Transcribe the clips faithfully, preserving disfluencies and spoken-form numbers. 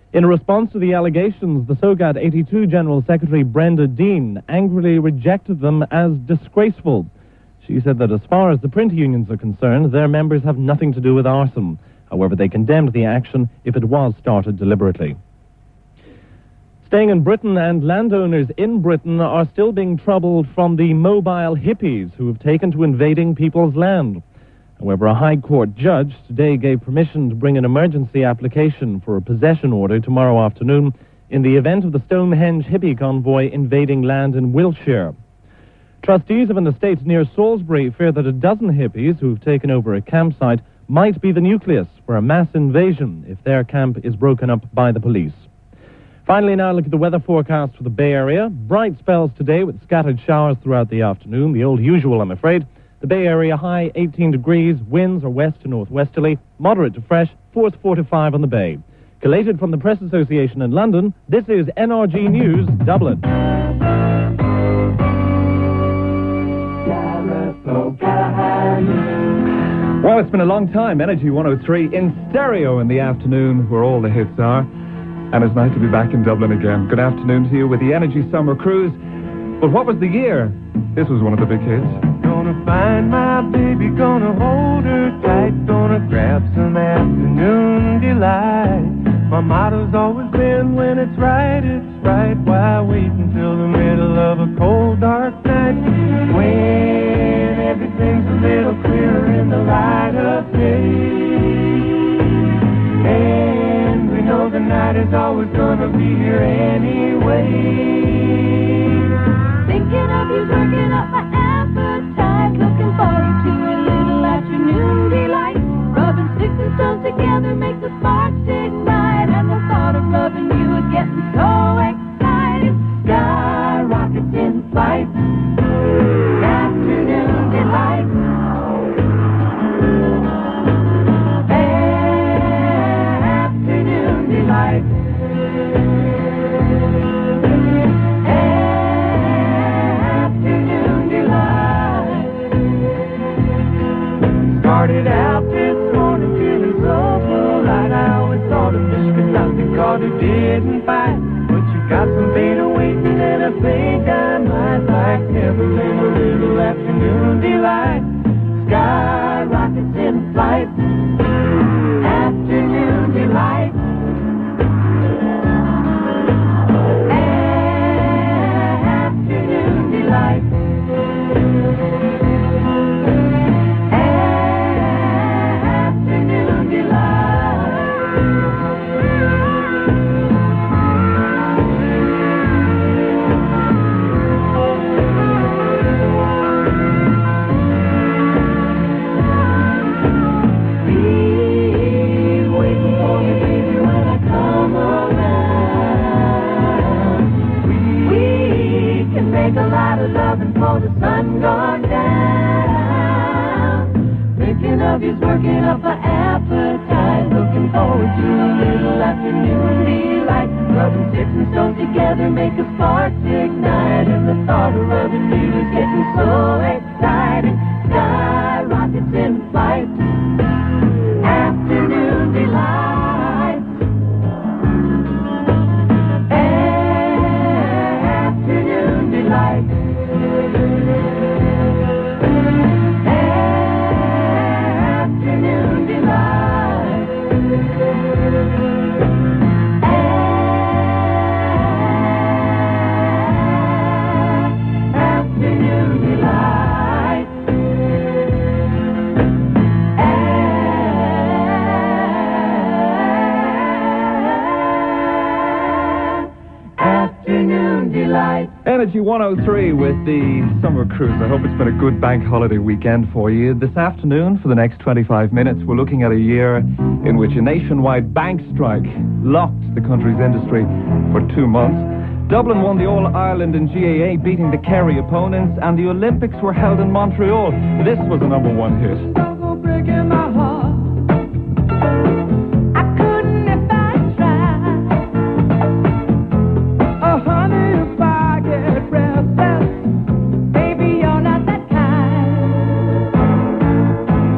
In response to the allegations, the SOGAT eighty-two General Secretary Brenda Dean angrily rejected them as disgraceful. She said that as far as the print unions are concerned, their members have nothing to do with arson. However, they condemned the action if it was started deliberately. Staying in Britain, and landowners in Britain are still being troubled from the mobile hippies who have taken to invading people's land. However, a High Court judge today gave permission to bring an emergency application for a possession order tomorrow afternoon in the event of the Stonehenge hippie convoy invading land in Wiltshire. Trustees of an estate near Salisbury fear that a dozen hippies who've taken over a campsite might be the nucleus for a mass invasion if their camp is broken up by the police. Finally, now look at the weather forecast for the Bay Area. Bright spells today with scattered showers throughout the afternoon. The old usual, I'm afraid. The Bay Area high eighteen degrees, winds are west to northwesterly, moderate to fresh, force four to five on the Bay. Collated from the Press Association in London, this is N R G News, Dublin. Well, it's been a long time. Energy one oh three in stereo in the afternoon, where all the hits are. And it's nice to be back in Dublin again. Good afternoon to you with the Energy Summer Cruise. But what was the year? This was one of the big hits. Gonna find my baby, gonna hold her tight, gonna grab some afternoon delight. My motto's always been, when it's right, it's right. Why wait until the middle of a cold, dark night? When everything's a little clearer in the light of day. And we know the night is always gonna be here anyway. Thinking of you, working up my appetite, looking forward to a little afternoon delight. Rubbing sticks and stones together makes the sparks ignite, and the thought of loving you is getting so excited. Sky rockets in flight, afternoon delight. Afternoon delight. Started out this morning feeling so polite. I always thought of Michigan not because it didn't fight. But you got some beta waiting, and I think I might like heaven in a little afternoon delight. Sky rockets in flight, afternoon delight. Afternoon delight. A lot of loving for the sun gone down. Thinking of you's working up an appetite, looking forward to a little afternoon delight. Rubbing sticks and stones together make a spark ignite, and the thought of loving you is getting so exciting. Sky rockets in flight, afternoon delight. Energy one oh three with the Summer Cruise. I hope it's been a good bank holiday weekend for you. This afternoon, for the next twenty-five minutes, we're looking at a year in which a nationwide bank strike locked the country's industry for two months. Dublin won the All-Ireland in G A A, beating the Kerry opponents, and the Olympics were held in Montreal. This was a number one hit. Don't go breaking my heart.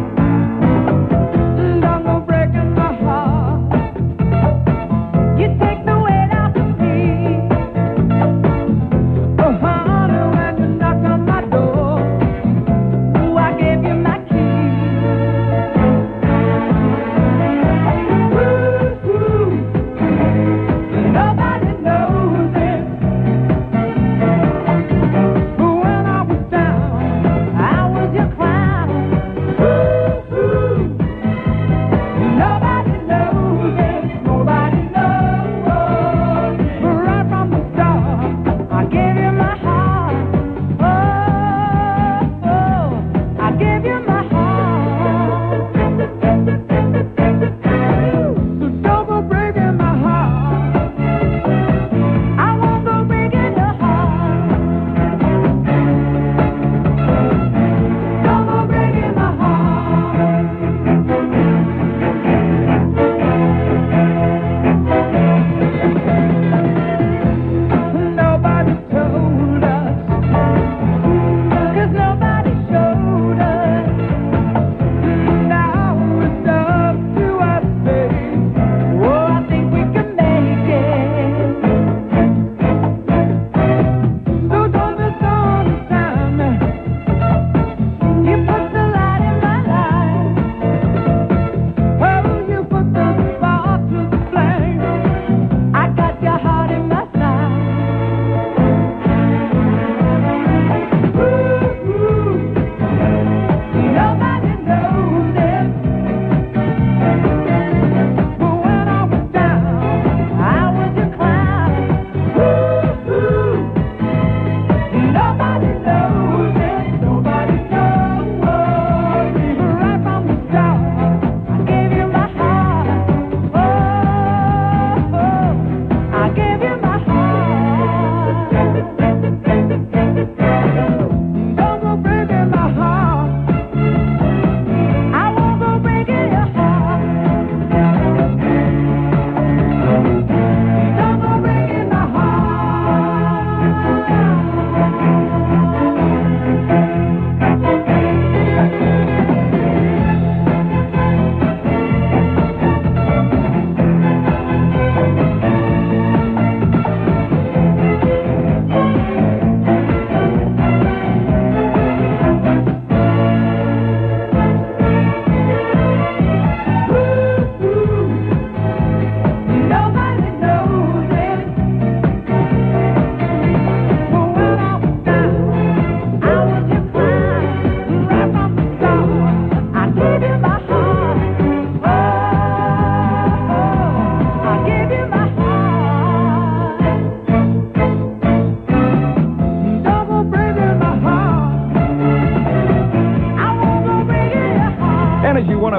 You take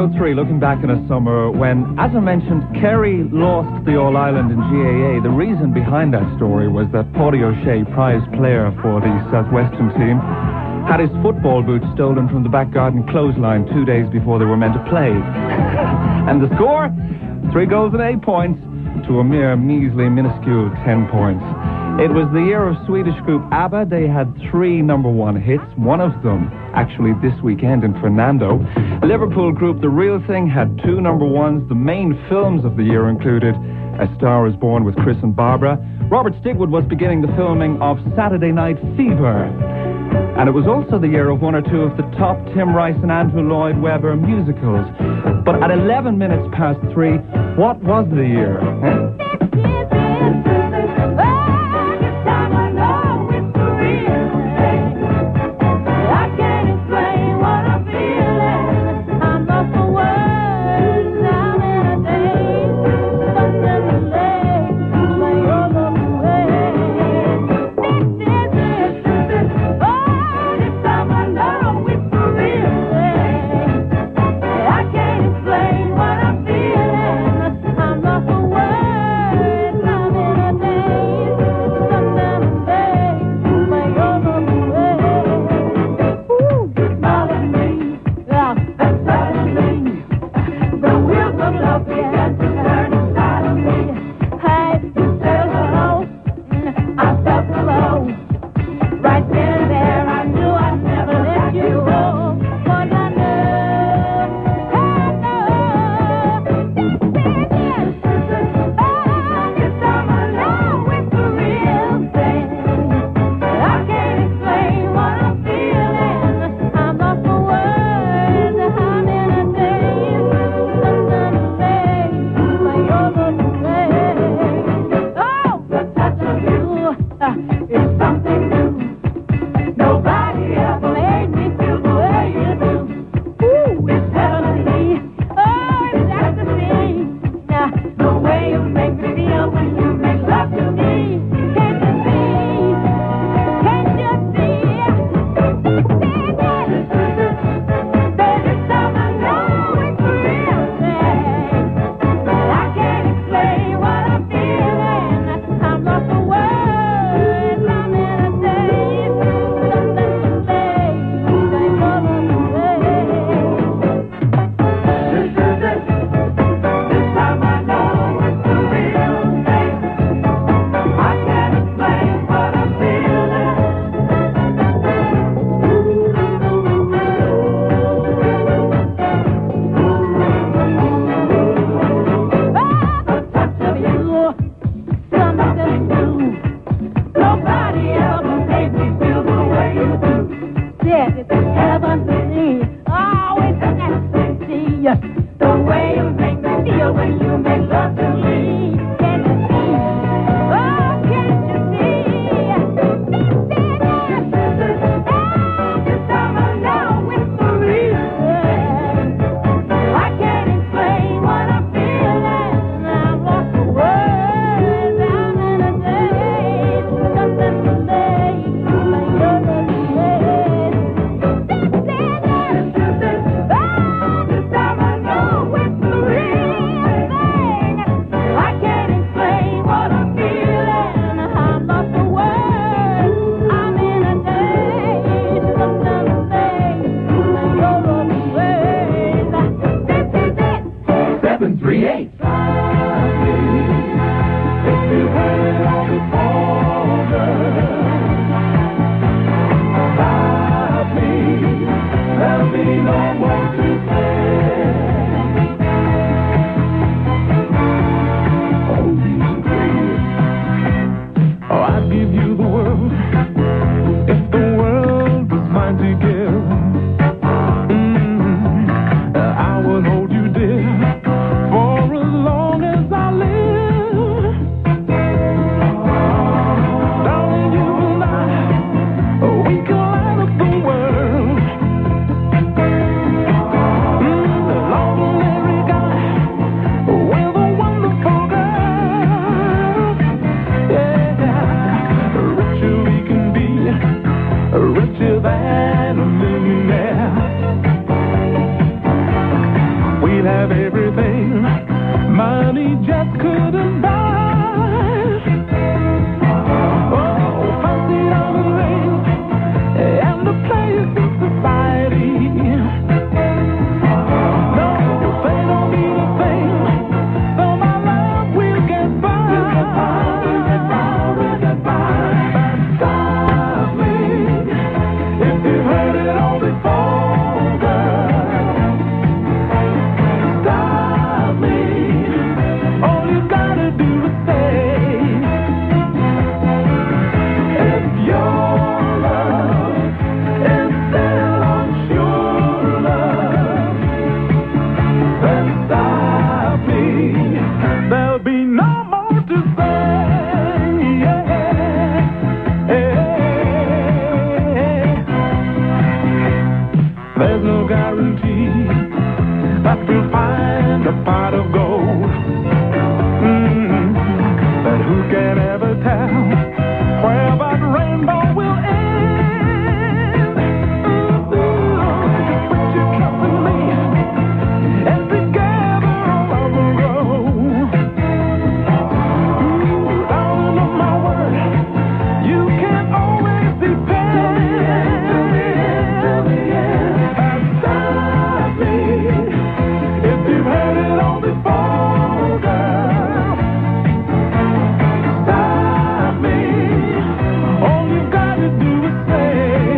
oh three, looking back in a summer when, as I mentioned, Kerry lost the All-Ireland in G A A. The reason behind that story was that Paddy O'Shea, prize player for the Southwestern team, had his football boots stolen from the back garden clothesline two days before they were meant to play. And the score? Three goals and eight points to a mere measly, minuscule ten points. It was the year of Swedish group ABBA. They had three number one hits, one of them actually this weekend in Fernando. Liverpool group The Real Thing had two number ones. The main films of the year included A Star Is Born with Chris and Barbara. Robert Stigwood was beginning the filming of Saturday Night Fever. And it was also the year of one or two of the top Tim Rice and Andrew Lloyd Webber musicals. But at eleven minutes past three, what was the year? Huh? We can can't ever tell where that rainbow will end. Ooh, just put your trust in me, and together on the road. Ooh, darling of my word, you can always depend. And stop me if you've had it all before, girl. Stop me. All you gotta do is say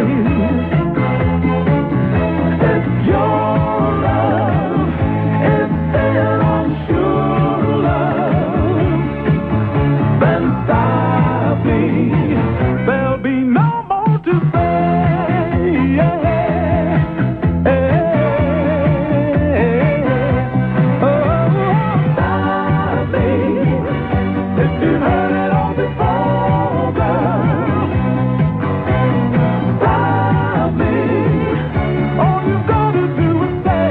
it's your love instead of sure love. Then stop me. There'll be no more to say. Yeah. Oh, stop me if you've heard it all before, girl. Stop me. All you gotta do is say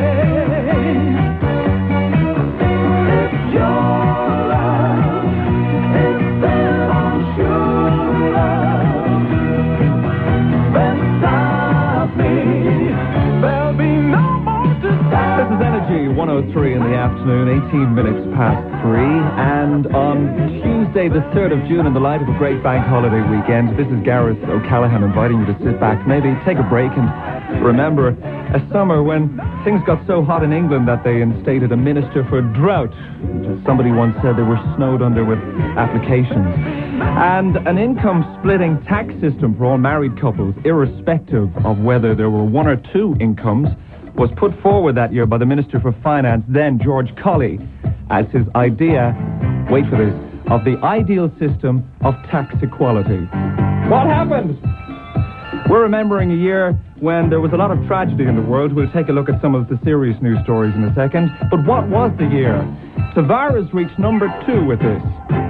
it's your love instead of sure love. Then stop me. There'll be no more to say. This is Energy one oh three in the afternoon, eighteen minutes past three. And on Tuesday, the third of June, in the light of a great bank holiday weekend, this is Gareth O'Callaghan inviting you to sit back, maybe take a break and remember a summer when things got so hot in England that they instated a minister for drought. As somebody once said, they were snowed under with applications. And an income-splitting tax system for all married couples, irrespective of whether there were one or two incomes, was put forward that year by the Minister for Finance, then George Colley, as his idea, wait for this, of the ideal system of tax equality. What happened? We're remembering a year when there was a lot of tragedy in the world. We'll take a look at some of the serious news stories in a second. But what was the year? Tavares reached number two with this.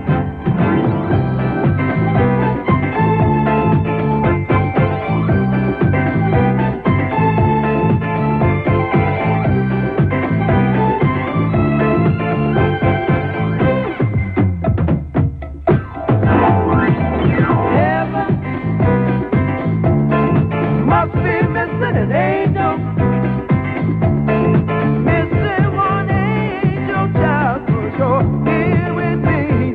Must be missing an angel, missing one angel child for sure. Here with me,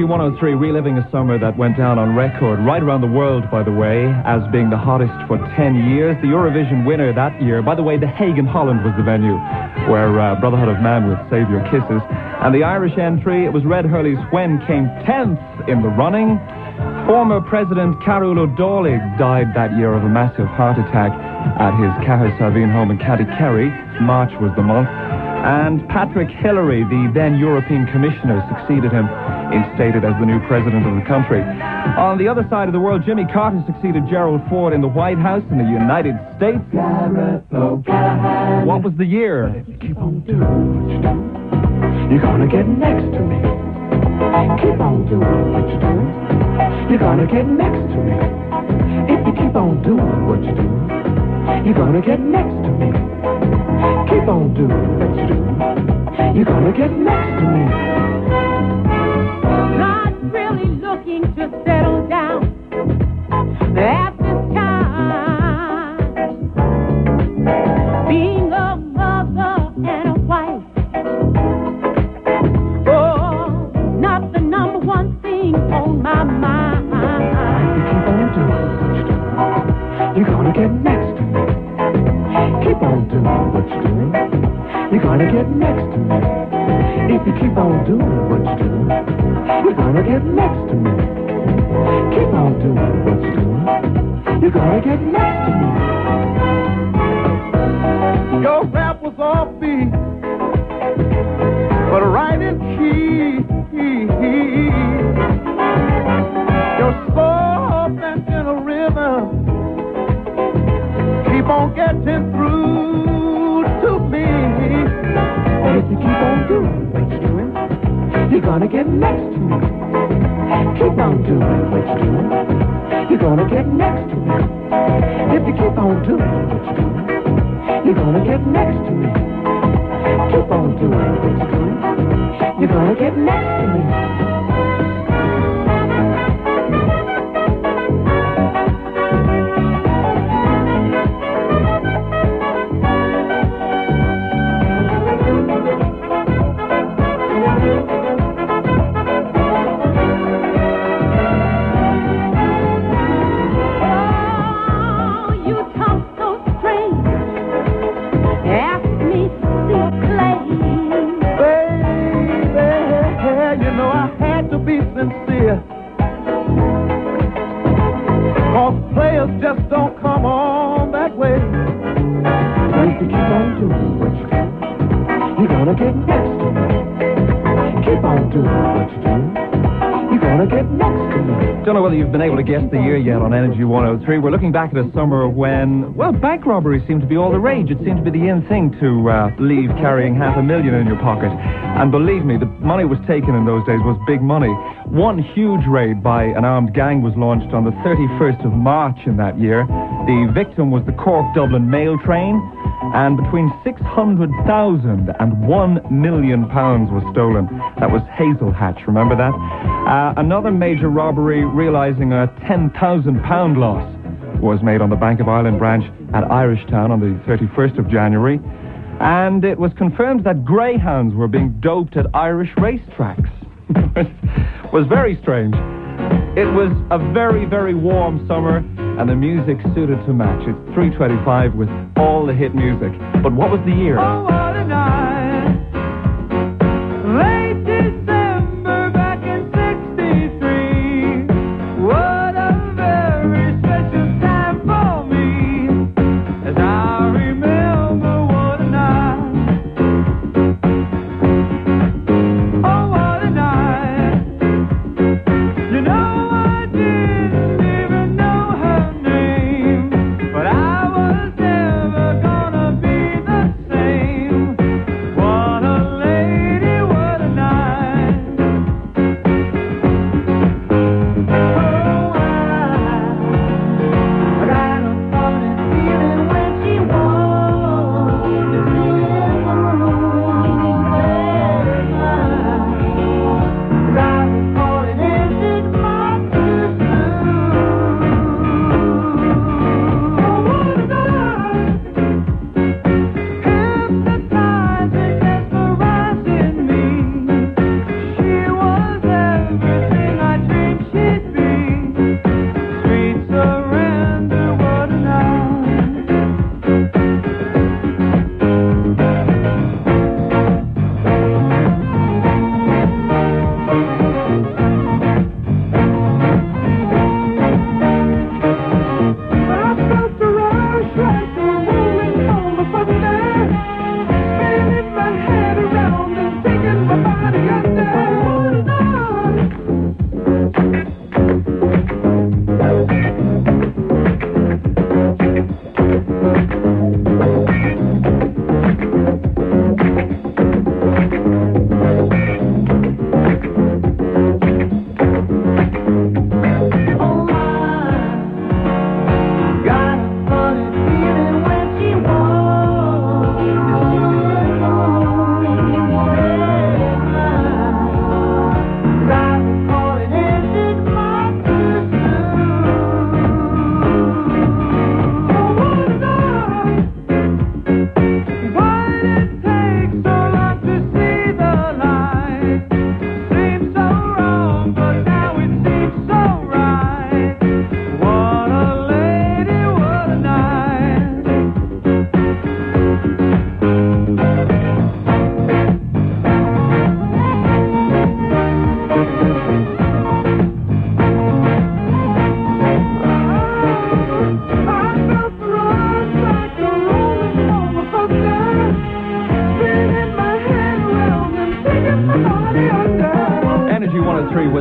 one oh three, reliving a summer that went down on record right around the world, by the way, as being the hottest for ten years. The Eurovision winner that year, by the way, The Hague in Holland was the venue where uh, Brotherhood of Man would Save Your Kisses. And the Irish entry, it was Red Hurley's When came tenth in the running. Former President Carol O'Dowling died that year of a massive heart attack at his Cahir Salveen home in County Kerry. March was the month. And Patrick Hillary, the then European Commissioner, succeeded him, instated as the new president of the country. On the other side of the world, Jimmy Carter succeeded Gerald Ford in the White House in the United States. What was the year? If you keep on doing what you do, you're gonna get next to me. Keep on doing what you're doing, you're gonna get next to me. If you keep on doing what you do, you're gonna get next to me. Keep on doing what you do, you're gonna get next to me. Not really looking to settle down at this time. Being a mother and a wife, oh, not the number one thing on my mind. If you keep on doing what you do, you're gonna get next to me. Keep on doing what you're doing, you're gonna get next to me. If you keep on doing what you're doing, you're gonna get next to me. Keep on doing what you're doing, you're gonna get next to me. Your rap was offbeat, but right in key. Your soft and gentle rhythm keep on getting through to me. And if you keep on doing what you're doing, you're gonna get next to me. Keep on doing what you're doing, you're gonna get next to me. If you keep on doing what you're doing, you're gonna get next to me. Keep on doing what you're doing, you're gonna get next to me. Just don't come on that way. If you keep on doing what you do, you're gonna get next to me. Keep on doing what you do, you're gonna get next to me. Don't know whether you've been able to guess the year yet on Energy one oh three. We're looking back at a summer when, well, bank robberies seemed to be all the rage. It seemed to be the in thing to uh, leave carrying half a million in your pocket. And believe me, the money was taken in those days was big money. One huge raid by an armed gang was launched on the thirty-first of March in that year. The victim was the Cork-Dublin mail train, and between six hundred thousand and one million pounds was stolen. That was Hazel Hatch, remember that? Uh, another major robbery, realizing a ten thousand pound loss, was made on the Bank of Ireland branch at Irishtown on the thirty-first of January. And it was confirmed that greyhounds were being doped at Irish racetracks. It was very strange. It was a very, very warm summer, and the music suited to match. It's three twenty-five with all the hit music. But what was the year? Oh, what a night. Late December back in sixty-three. What a very special time for me, as I remember what a night. Oh, what a night. You know, I didn't even know her name, but I was never gonna be the same. What a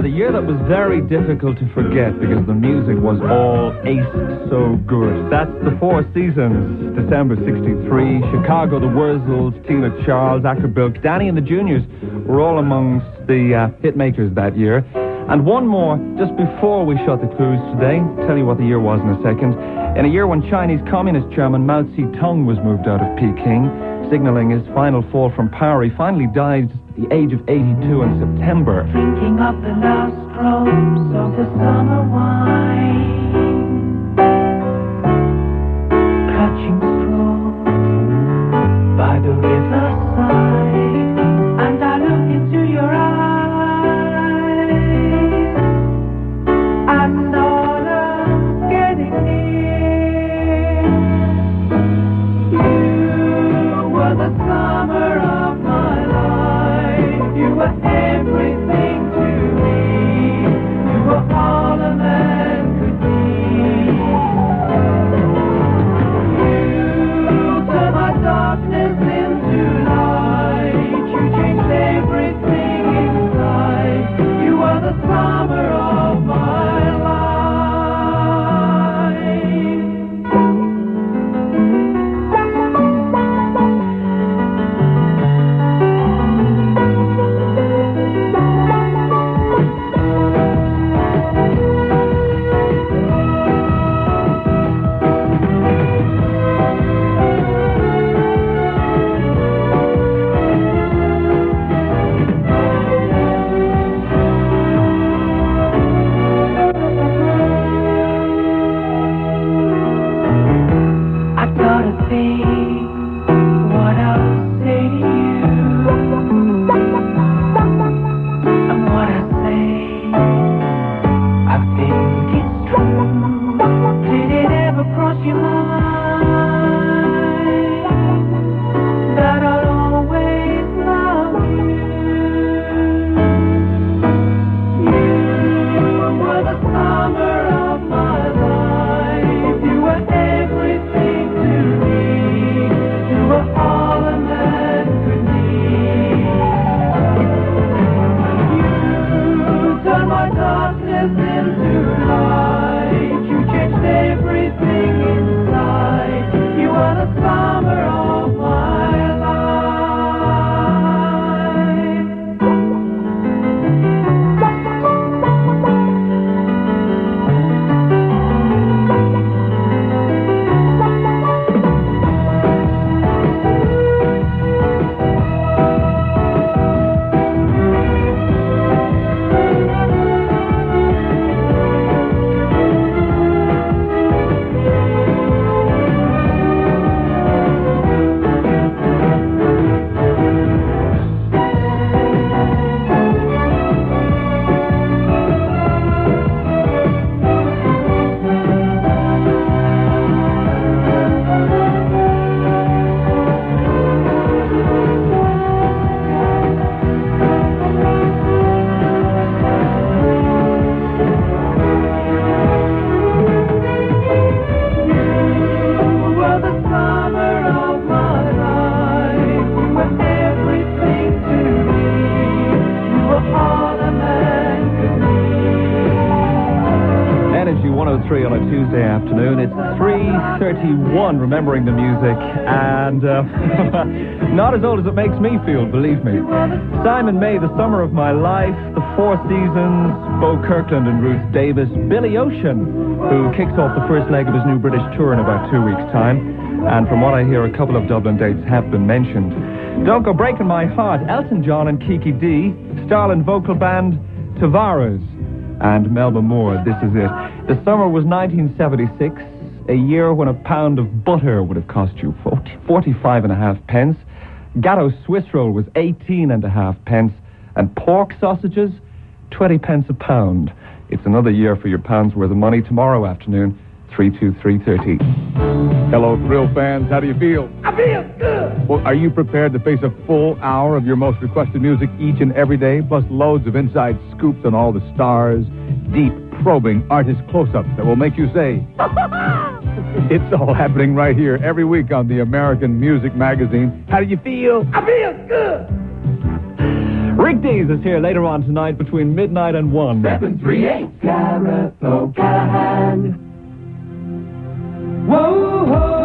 the year that was very difficult to forget because the music was all aced so good. That's the Four Seasons, December sixty-three. Chicago, the Wurzels, Tina Charles, Acker Bilk, Danny and the Juniors were all amongst the uh, hit makers that year. And one more, just before we shut the clues today, tell you what the year was in a second. In a year when Chinese Communist Chairman Mao Zedong was moved out of Peking, signaling his final fall from power, he finally died at the age of eighty-two in September. Drinking up the last drops of the summer wine, clutching straws by the riverside, and I look into your eyes, and all I'm getting near. You were the summer of my life. You were everything to me. You were all a man could be. You turned my darkness into light. You changed everything inside. You were the summer of my life. I gotta think what I'll say to you, and what I say, I think it's true. Did it ever cross your mind that I'll always love you? You were the summer of my life. You were everything to me. You were all a man could need. You turned my darkness into light. You changed everything inside. You were the summer of my one oh three on a Tuesday afternoon. It's three thirty-one, remembering the music, and uh, not as old as it makes me feel, believe me. Simon May, The Summer of My Life, The Four Seasons, Bo Kirkland and Ruth Davis, Billy Ocean, who kicks off the first leg of his new British tour in about two weeks' time, and from what I hear, a couple of Dublin dates have been mentioned. Don't Go Breaking My Heart, Elton John and Kiki D, Starlin vocal band, Tavares, and Melba Moore, This Is It. The summer was nineteen seventy-six, a year when a pound of butter would have cost you forty-five and a half pence. Gatto Swiss roll was eighteen and a half pence, and pork sausages, twenty pence a pound. It's another year for your pound's worth of money tomorrow afternoon, three two three thirty. Hello, Thrill fans. How do you feel? I feel good. Well, are you prepared to face a full hour of your most requested music each and every day, plus loads of inside scoops on all the stars, deep, probing artist close-ups that will make you say, it's all happening right here every week on the American Music Magazine. How do you feel? I feel good. Rick Dees is here later on tonight between midnight and one. seven three eight Gareth O'Callaghan. Whoa, whoa.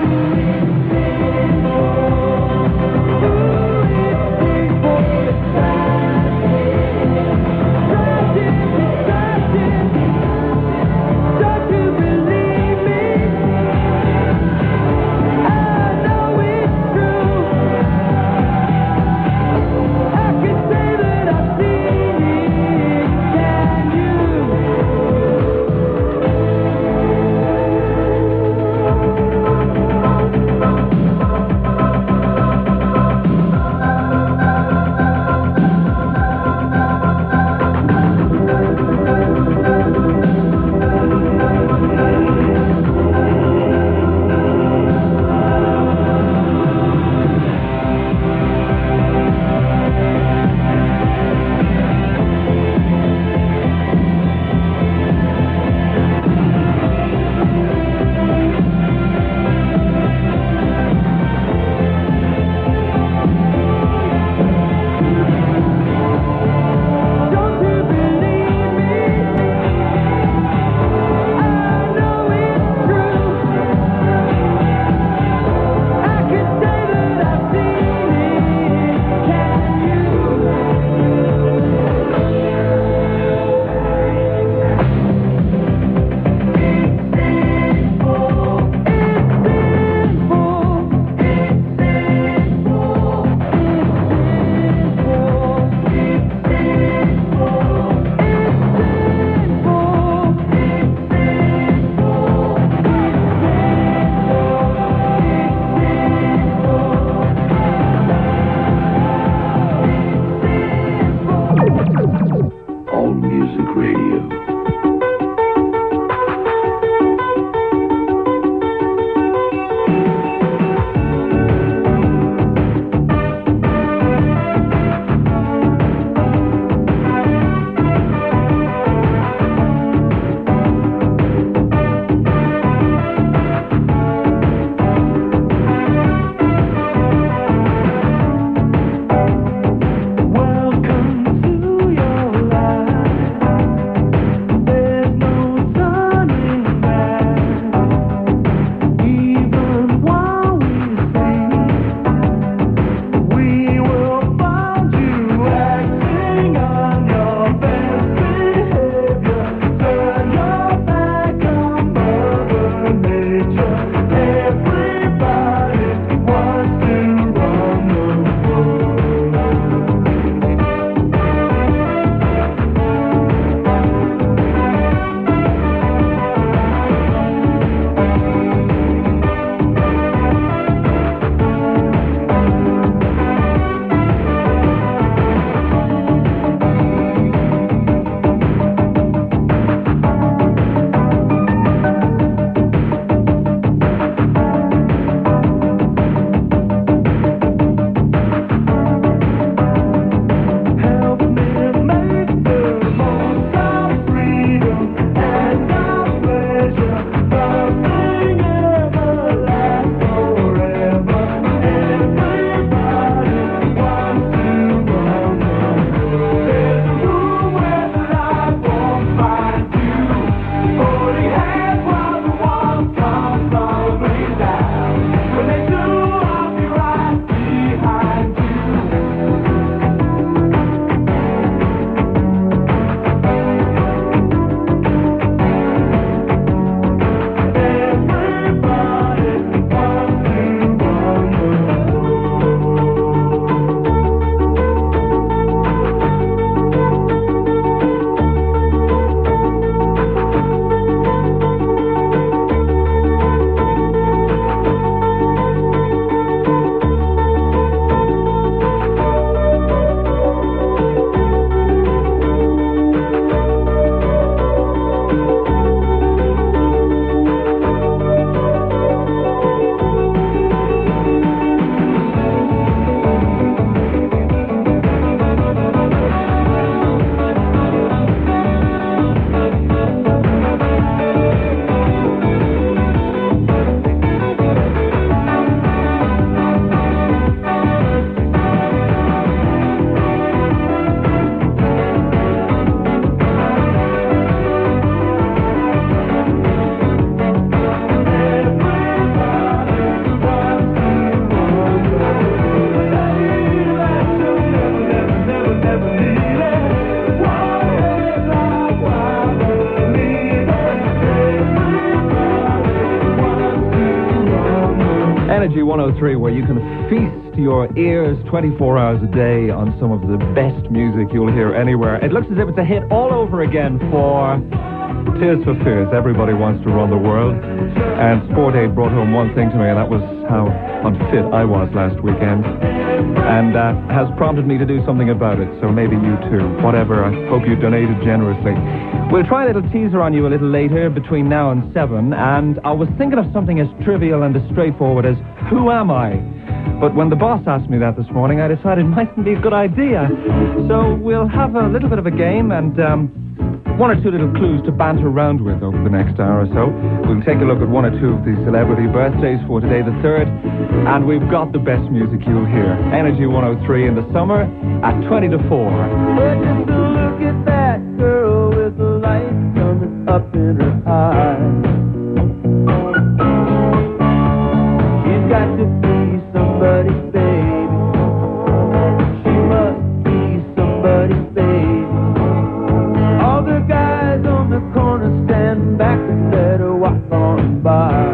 It's one oh three, where you can feast your ears twenty-four hours a day on some of the best music you'll hear anywhere. It looks as if it's a hit all over again for Tears for Fears. Everybody wants to run the world. And Sport Aid brought home one thing to me, and that was how unfit I was last weekend. And uh, has prompted me to do something about it, so maybe you too. Whatever, I hope you donated generously. We'll try a little teaser on you a little later, between now and seven, and I was thinking of something as trivial and as straightforward as, who am I? But when the boss asked me that this morning, I decided it mightn't be a good idea. So we'll have a little bit of a game and um, one or two little clues to banter around with over the next hour or so. We'll take a look at one or two of the celebrity birthdays for today, the third, and we've got the best music you'll hear. Energy one oh three in the summer at twenty to four. Well, just look at that girl with the light coming up in her eyes. She's got to be somebody's baby. She must be somebody's baby. All the guys on the corner stand back and let her walk on by.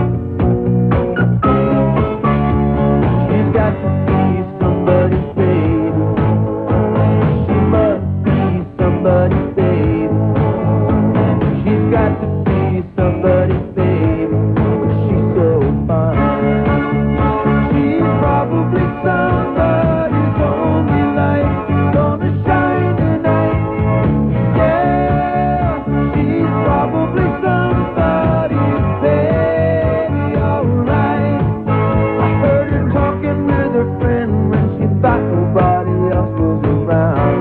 She's got to be somebody's baby. She must be somebody's baby. She's got to be somebody's baby. But she's so fine. She's probably somebody's only light gonna shine tonight. Yeah, she's probably somebody's baby, alright. I heard her talking with her friend when she thought nobody else was around.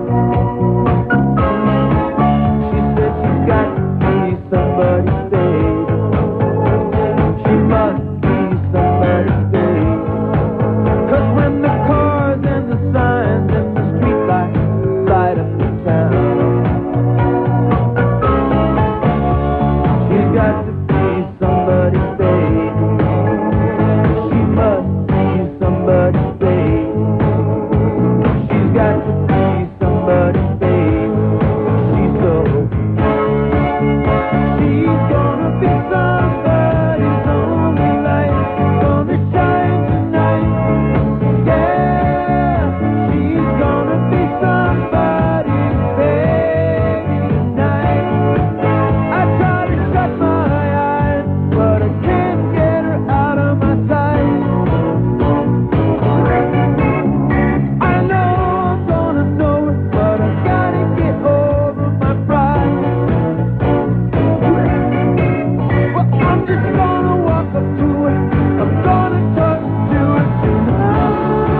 She said she's got to be somebody's baby. She must be somebody's baby. 'Cause when the cars and the signs and the streetlights light up the town, she's got to be somebody's baby. She must be somebody's baby. She's got to be somebody's baby. She's so. She's gonna be somebody's only light, gonna shine tonight. Yeah, she's gonna be somebody's baby tonight. I try to shut my eyes, but I can't get her out of my sight. I know I'm gonna know it, but I gotta get over my pride. Well, I'm just gonna walk up to it. I'm gonna talk to it tonight.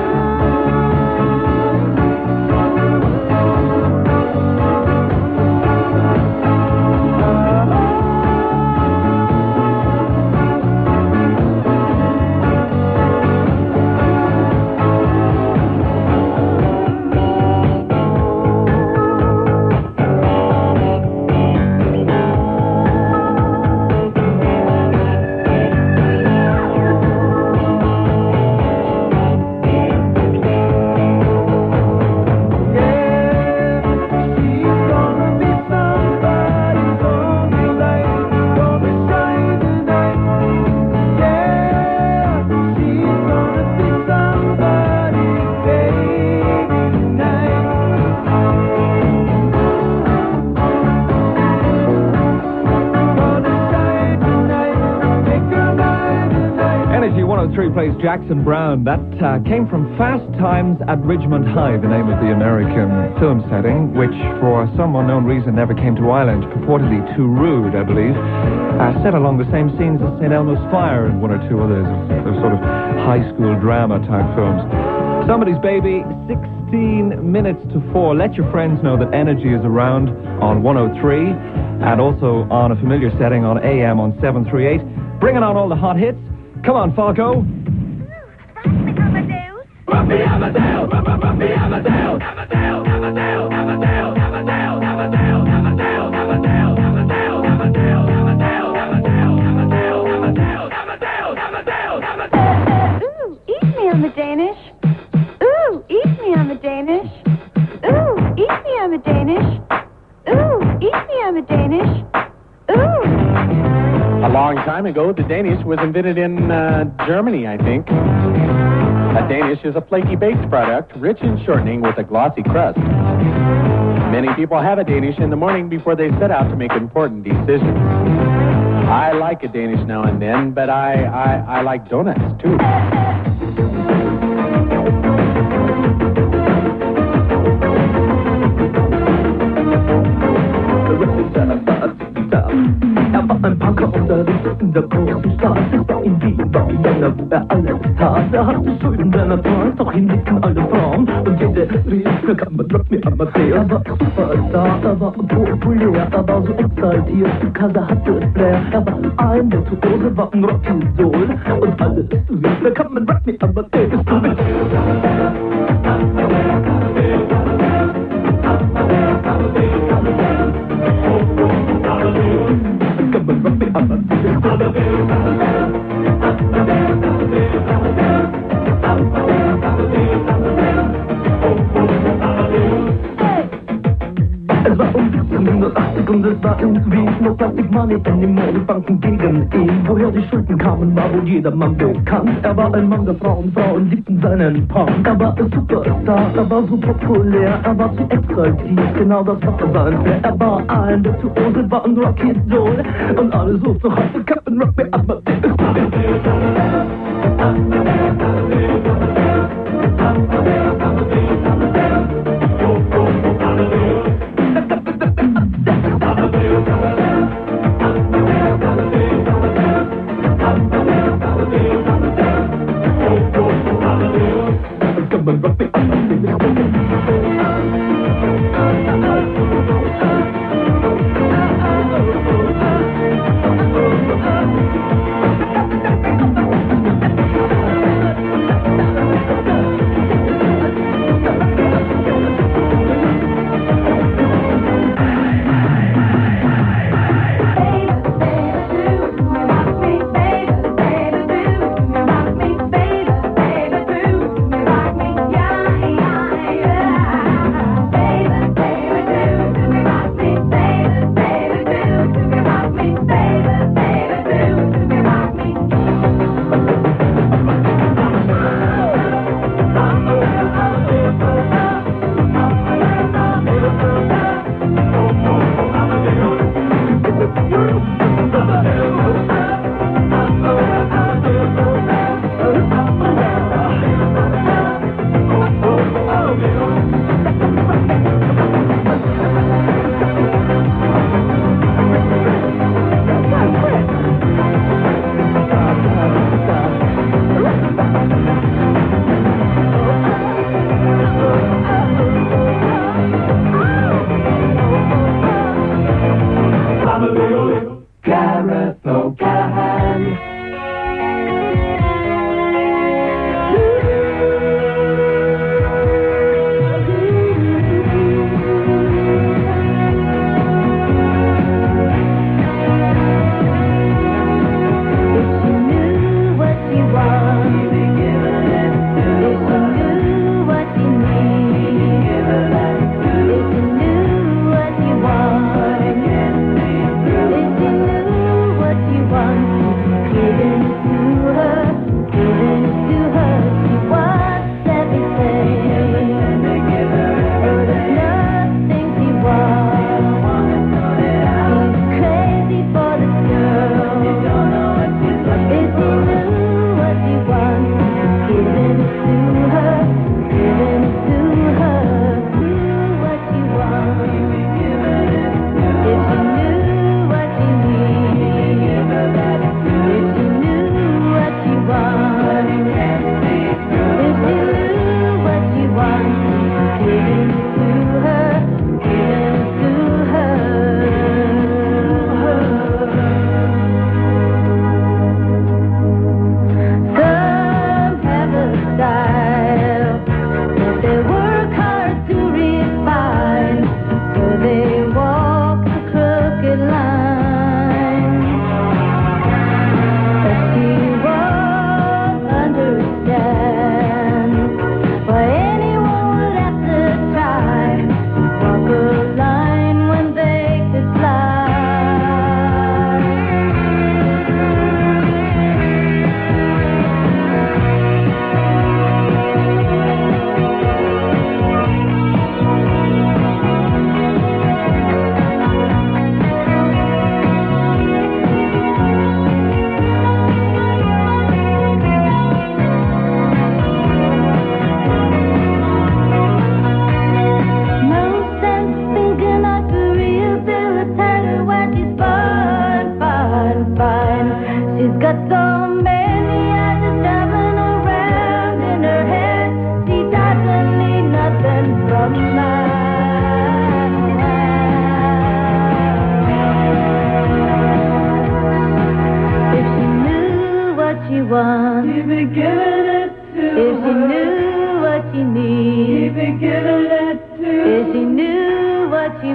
Energy one oh three plays Jackson Browne. That uh, came from Fast Times at Ridgemont High, the name of the American film setting, which for some unknown reason never came to Ireland, purportedly too rude, I believe. Uh, set along the same scenes as Saint Elmo's Fire and one or two others of those sort of high school drama type films. Somebody's Baby, sixteen minutes to four. Let your friends know that Energy is around on one oh three and also on a familiar setting on A M on seven thirty-eight. Bringing on all the hot hits. Come on, Falco. Amadeus. Ruffy Amadeus. Ruffy Amadeus. Amadeus. Amadeus. Amadeus. Amadeus. Amadeus. Amadeus. Amadeus. Amadeus. Amadeus. Amadeus. Amadeus. Amadeus. Amadeus. Amadeus. Ooh, eat me on the Danish. Ooh, eat me on the Danish. Ooh, eat me on the Danish. Ooh, eat me on the Danish. Ooh. A long time ago. ago, the Danish was invented in uh, Germany, I think. A Danish is a flaky baked product, rich in shortening with a glossy crust. Many people have a Danish in the morning before they set out to make important decisions. I like a Danish now and then, but I, I, I like donuts, too. Er war ein Punker unterwegs in der großen Stadt. Es war in Wien, war Jänner, wo er alles tat. Er hatte Schulden seiner Freund, doch ihn liebten alle Frauen. Und jede rief, da kann man Rock me Amadeus. Er war Superstar, er war populär, er war so exaltiert, because er hatte Flair. Er war ein Virtuose, war ein Rock'n'Roll. Und alles rief, da kann man Rock me Amadeus. Es war um siebzehnhundertachtzig und es war in Wien. No plastic money anymore, die Banken gegen ihn. Woher die Schulden kamen, war wohl jedermann bekannt. Er war ein Mann der Frauen, Frauen liebten seinen Punk. Er war ein Superstar, er war so populär, er war zu exaltiert, genau das war sein Flair. Er war ein Virtuose, war ein Rock'n'Roll. Und alle so zu Hause, Captain Rock me Amadeus.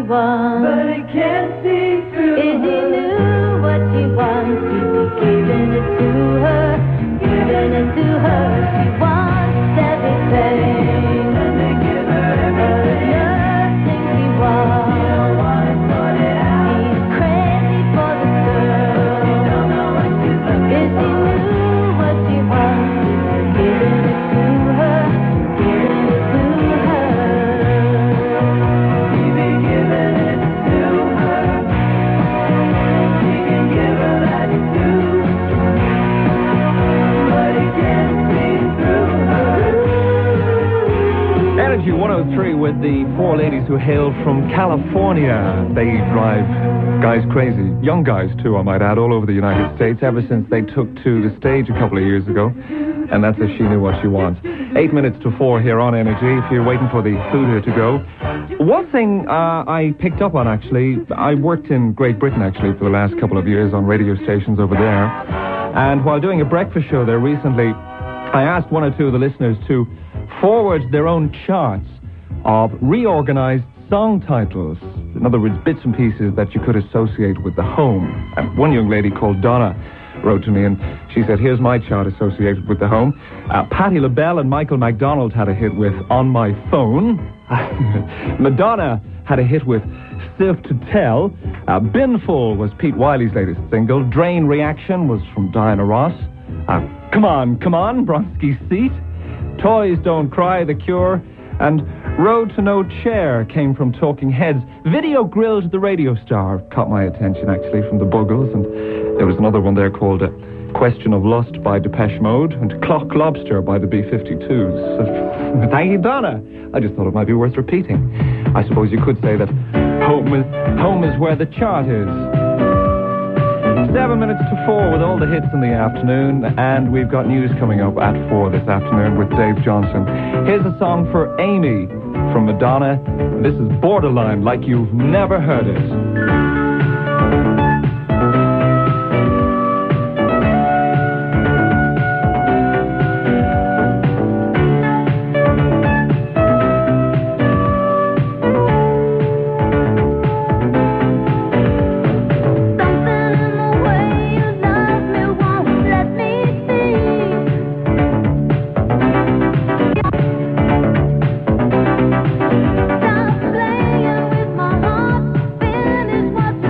wants. But he can't see through. If he knew what she wants, he'd be giving it to her, giving it to her. She wants everything. And they give her everything. Nothing he wants. He don't want to sort it out. He's crazy for the girl. He don't know what she's looking for. If he knew what she wants, he'd be giving it to her, giving it to her. He'd be giving it to her. He can give her that too. But he can't see through her. Energy one oh three with the four ladies who hail from California. They drive guys crazy. Young guys, too, I might add, all over the United States, ever since they took to the stage a couple of years ago. And that's if she knew what she wants. Eight minutes to four here on Energy, if you're waiting for the Hooter to go. One thing uh, I picked up on, actually, I worked in Great Britain, actually, for the last couple of years on radio stations over there. And while doing a breakfast show there recently, I asked one or two of the listeners to forward their own charts of reorganized song titles. In other words, bits and pieces that you could associate with the home. And one young lady called Donna wrote to me and she said, here's my chart associated with the home. Uh, Patti LaBelle and Michael McDonald had a hit with On My Phone. Madonna had a hit with Stiff to Tell. Uh, Binful was Pete Wiley's latest single. Drain Reaction was from Diana Ross. Uh, Come On, Come On, Bronski's Seat. Toys Don't Cry, The Cure. And Road to No Chair came from Talking Heads. Video Grilled the Radio Star caught my attention, actually, from the Buggles. And there was another one there called uh, Question of Lust by Depeche Mode and Clock Lobster by the B fifty-twos. Thank you, Donna. I just thought it might be worth repeating. I suppose you could say that home is, home is where the chart is. Seven minutes to four with all the hits in the afternoon, and we've got news coming up at four this afternoon with Dave Johnson. Here's a song for Amy from Madonna. This is Borderline, like you've never heard it. Stop playing with my heart, finish what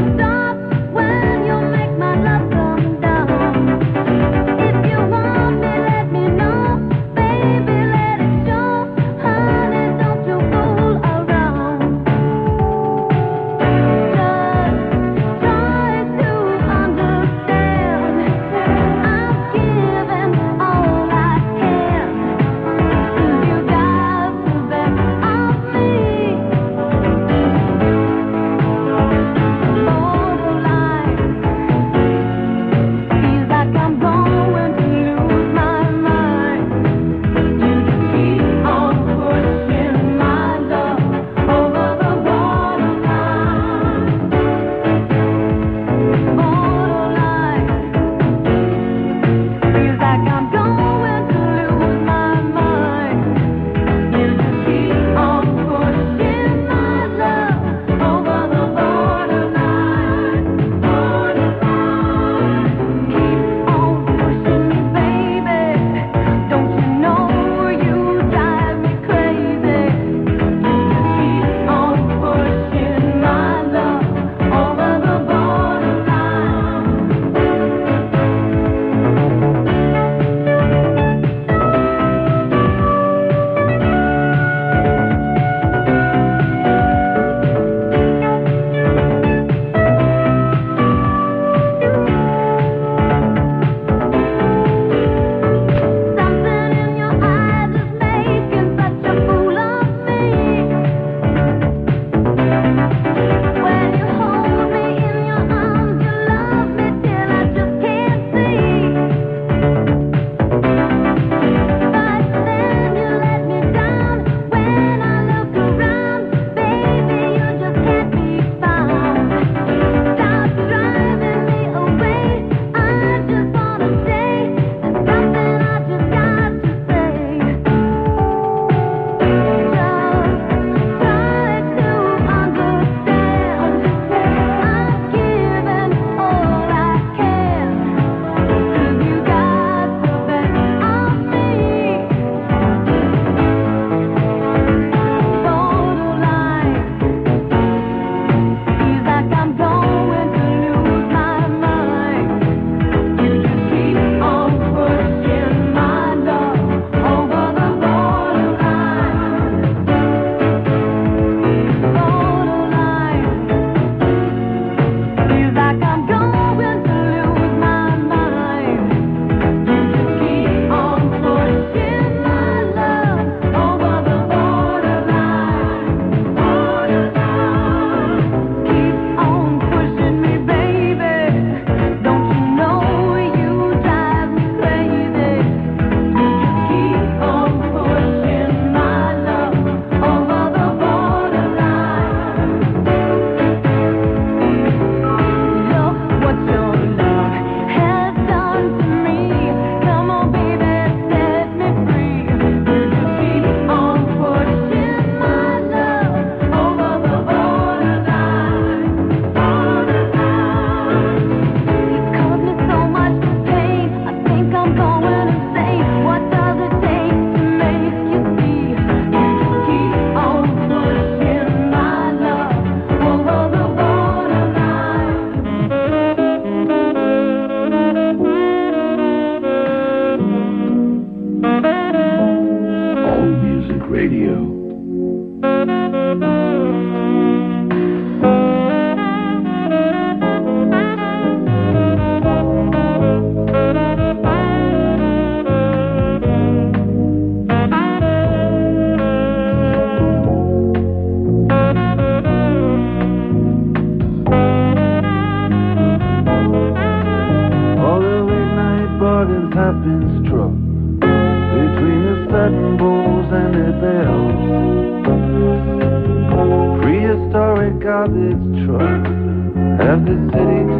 garbage trucks have the city to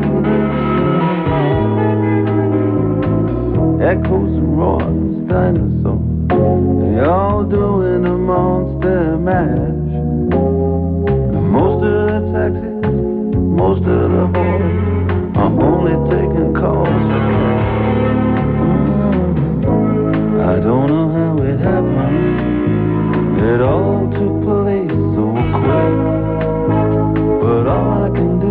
themselves. Echoes and roars, dinosaurs, they all doing a monster mash. And most of the taxis, most of the boys are only taking calls for cash. Mm, I don't know how it happened. It all took place so quick. But all I can do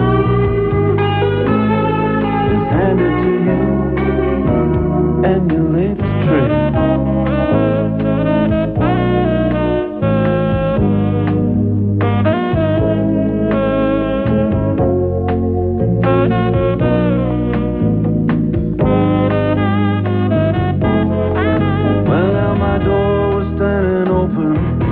is hand it to you and your latest trick. Well, now my door was standing open.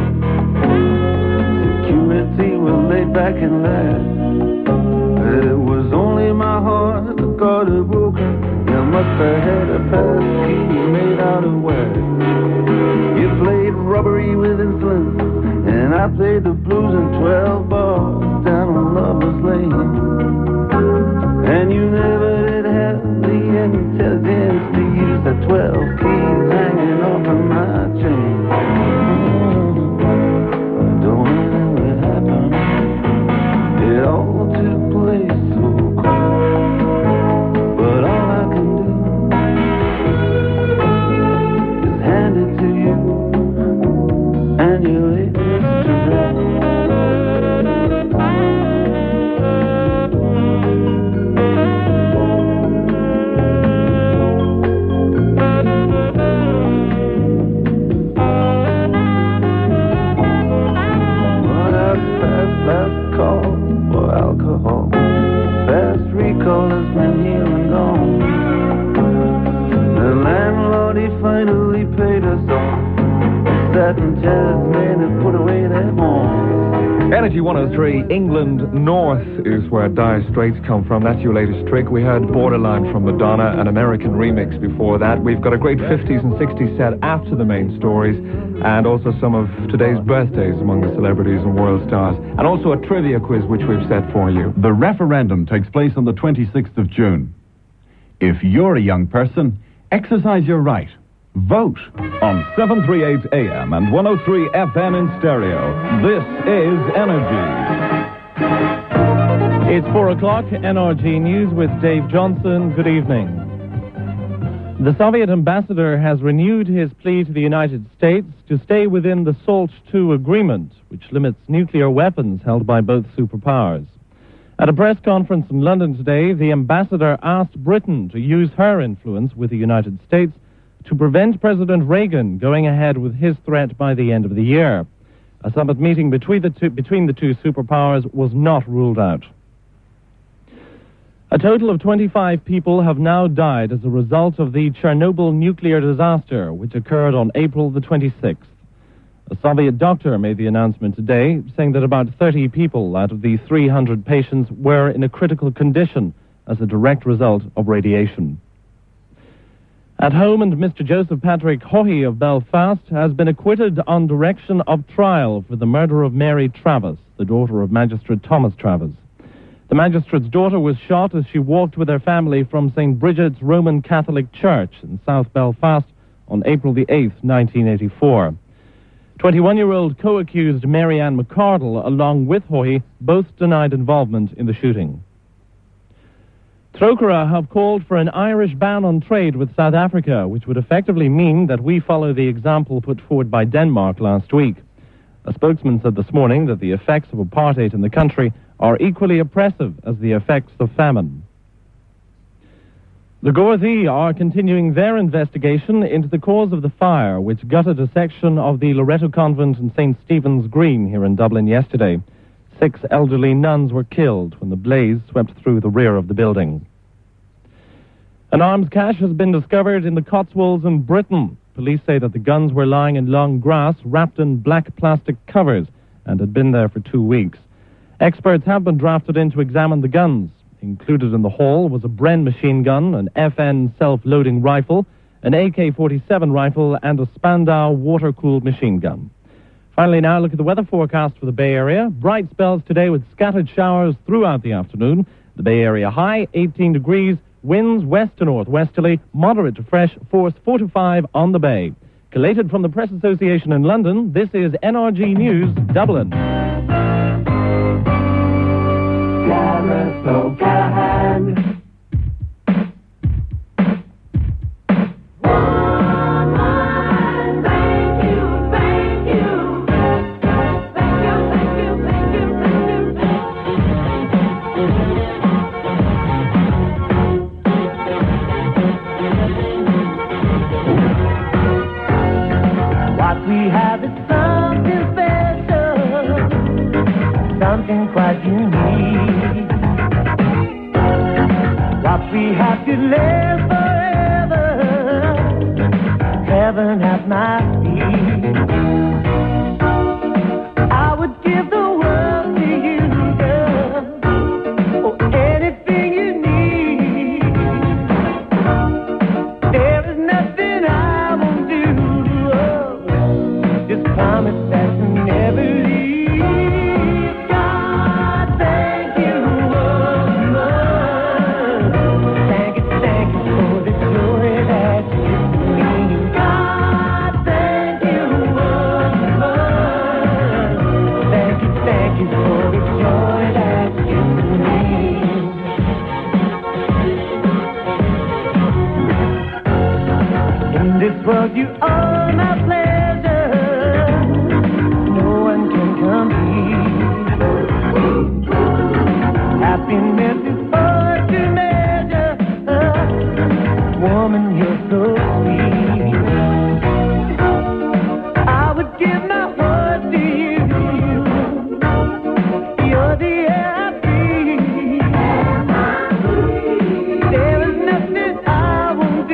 Security was laid back and laughed. It was only my heart that got it broken. You must have had a pass key made out of wax. You played rubbery with insulin, and I played the blues in twelve bars down on Lover's Lane. And you never did have the intelligence to use the twelve keys hanging off of my chain. I don't know how it happened. It all took place so quick. But all I can do is hand it to you and your latest trick. Well, that's past last call for alcohol. Fast recall has been here and gone. The landlord, he finally paid us off. Sat in chairs, men and put away their horns. Energy one oh three, England North is where Dire Straits come from. That's your latest trick. We heard Borderline from Madonna, an American remix before that. We've got a great fifties and sixties set after the main stories, and also some of today's birthdays among the celebrities and world stars, and also a trivia quiz which we've set for you. The referendum takes place on the twenty-sixth of June. If you're a young person, exercise your right. Vote on seven thirty-eight A M and one oh three F M in stereo. This is Energy. It's four o'clock, N R G News with Dave Johnson. Good evening. The Soviet ambassador has renewed his plea to the United States to stay within the SALT two agreement, which limits nuclear weapons held by both superpowers. At a press conference in London today, the ambassador asked Britain to use her influence with the United States to prevent President Reagan going ahead with his threat by the end of the year. A summit meeting between the two, between the two superpowers was not ruled out. A total of twenty-five people have now died as a result of the Chernobyl nuclear disaster, which occurred on April the twenty-sixth. A Soviet doctor made the announcement today, saying that about thirty people out of the three hundred patients were in a critical condition as a direct result of radiation. At home, and Mister Joseph Patrick Haughey of Belfast has been acquitted on direction of trial for the murder of Mary Travis, the daughter of Magistrate Thomas Travis. The magistrate's daughter was shot as she walked with her family from Saint Bridget's Roman Catholic Church in South Belfast on April the eighth, nineteen eighty-four. twenty-one-year-old co-accused Mary Ann McCardle, along with Haughey, both denied involvement in the shooting. Trócaire have called for an Irish ban on trade with South Africa, which would effectively mean that we follow the example put forward by Denmark last week. A spokesman said this morning that the effects of apartheid in the country are equally oppressive as the effects of famine. The Gardaí are continuing their investigation into the cause of the fire which gutted a section of the Loreto Convent in Saint Stephen's Green here in Dublin yesterday. Six elderly nuns were killed when the blaze swept through the rear of the building. An arms cache has been discovered in the Cotswolds in Britain. Police say that the guns were lying in long grass wrapped in black plastic covers and had been there for two weeks. Experts have been drafted in to examine the guns. Included in the haul was a Bren machine gun, an F N self-loading rifle, an A K forty-seven rifle, and a Spandau water-cooled machine gun. Finally, now look at the weather forecast for the Bay Area. Bright spells today with scattered showers throughout the afternoon. The Bay Area high, eighteen degrees. Winds west to northwesterly, moderate to fresh, force four to five on the Bay. Collated from the Press Association in London, this is N R G News, Dublin. Gareth O'Callaghan. We have is something special, something quite unique. What we have to live forever, heaven at my feet. I would give the world to you, girl, or anything you need. There is nothing I won't do. Just promise that you'll never leave. God, thank you, oh, Lord. Thank you, thank you for the joy that you bring. God, thank you, oh, Lord. Thank you, thank you for the joy that you bring. In this world you are my pleasure. Happiness is hard to measure. Woman, you're so sweet. I would give my heart to you. You're the air I breathe. There is nothing I won't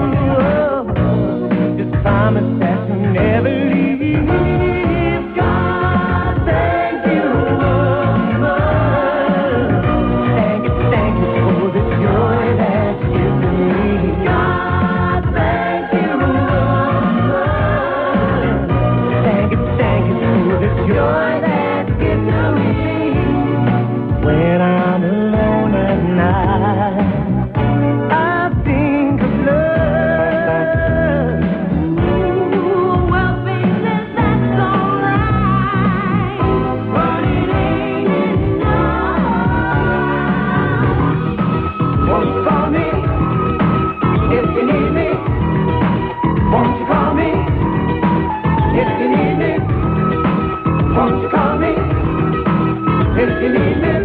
do. Just promise that you'll never leave. When I'm alone at night, I think of love. Ooh, well, baby, that's alright, but it ain't enough. Won't you call me if you need me? Won't you call me if you need me? Won't you call me if you need me?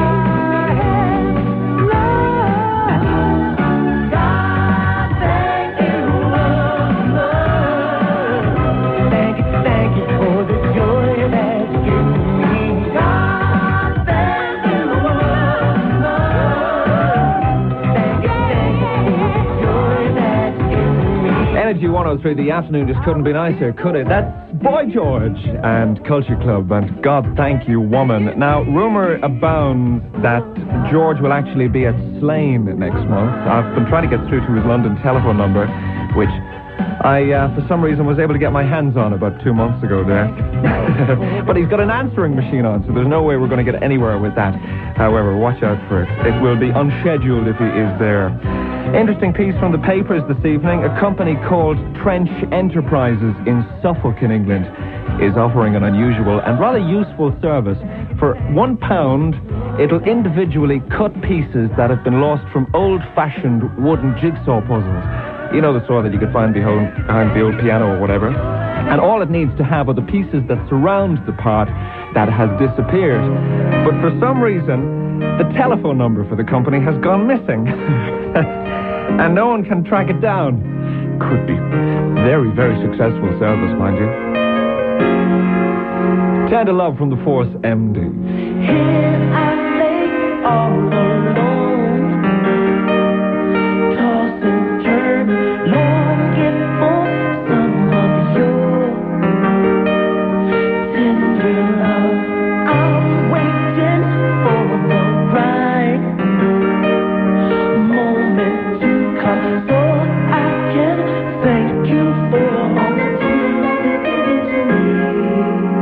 Energy one oh three, the afternoon just couldn't be nicer, could it? That's Boy George and Culture Club and God Thank You Woman. Now, rumour abounds that George will actually be at Slane next month. I've been trying to get through to his London telephone number, which I, uh, for some reason, was able to get my hands on about two months ago there. But he's got an answering machine on, so there's no way we're going to get anywhere with that. However, watch out for it. It will be unscheduled if he is there. Interesting piece from the papers this evening. A company called Trench Enterprises in Suffolk in England is offering an unusual and rather useful service. For one pound, it'll individually cut pieces that have been lost from old-fashioned wooden jigsaw puzzles. You know the sort that you could find behind, behind the old piano or whatever. And all it needs to have are the pieces that surround the part that has disappeared. But for some reason, the telephone number for the company has gone missing. And no one can track it down. Could be very, very successful service, mind you. Tender Love from the Force M D. Here I lay all alone, toss and turn, longing for some of your tender love. I'm waiting for the right moment to come, so I can thank you for all that you've given to me.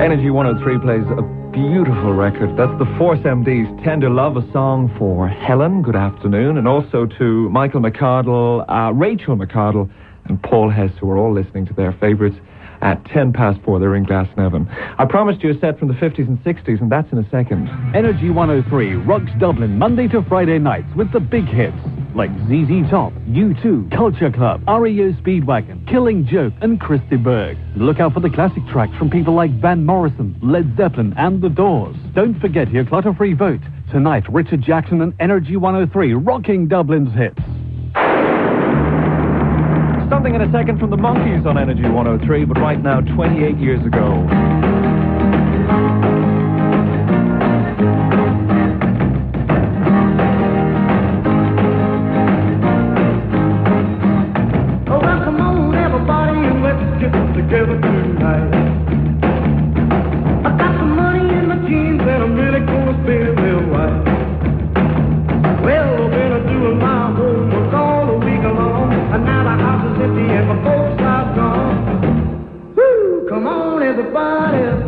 Energy one oh three plays a beautiful record. That's the Force M Ds, Tender Love, a song for Helen, good afternoon, and also to Michael McCardle, uh, Rachel McCardle, and Paul Hess, who are all listening to their favourites at ten past four. They're in Glasnevin. I promised you a set from the fifties and sixties, and that's in a second. Energy one oh three rocks Dublin Monday to Friday nights with the big hits like Z Z Top, U two, Culture Club, R E O Speedwagon, Killing Joke, and Christy Berg. Look out for the classic tracks from people like Van Morrison, Led Zeppelin, and The Doors. Don't forget your clutter-free vote. Tonight, Richard Jackson and Energy one oh three rocking Dublin's hits. Something in a second from the Monkees on Energy one oh three, but right now, twenty-eight years ago. Oh, well, come on, everybody, and let's get together tonight. I got some money in my jeans, and I'm really gonna spend them right. Well, I've been doing my homework all the week long, and now the house is empty and my folks are gone. Woo! Come on, everybody.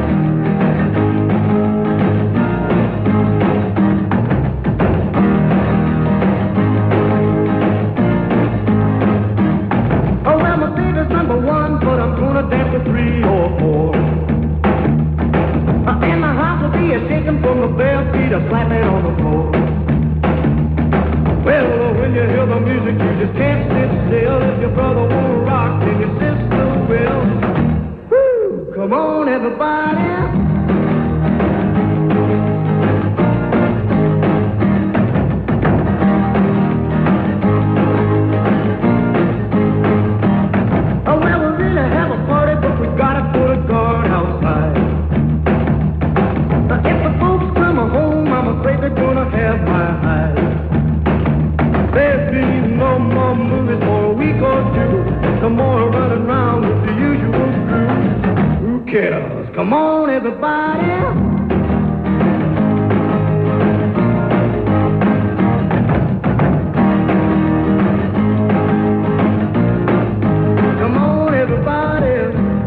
Oh, well, my baby's number one, but I'm gonna dance with three or four. Uh, and my house will be a shaking from the bare feet a slapping on the floor. Well, when you hear the music, you just can't sit still. If your brother won't rock, then your sister will. Woo! Come on, everybody. Oh, well, we really have a party, but we gotta put a guard outside. Now, if the folks come home, I'm afraid they're gonna have my eyes. There's been no more movies for a week or two. No more running around with the usual crew. Who cares? Come on, everybody. Come on, everybody.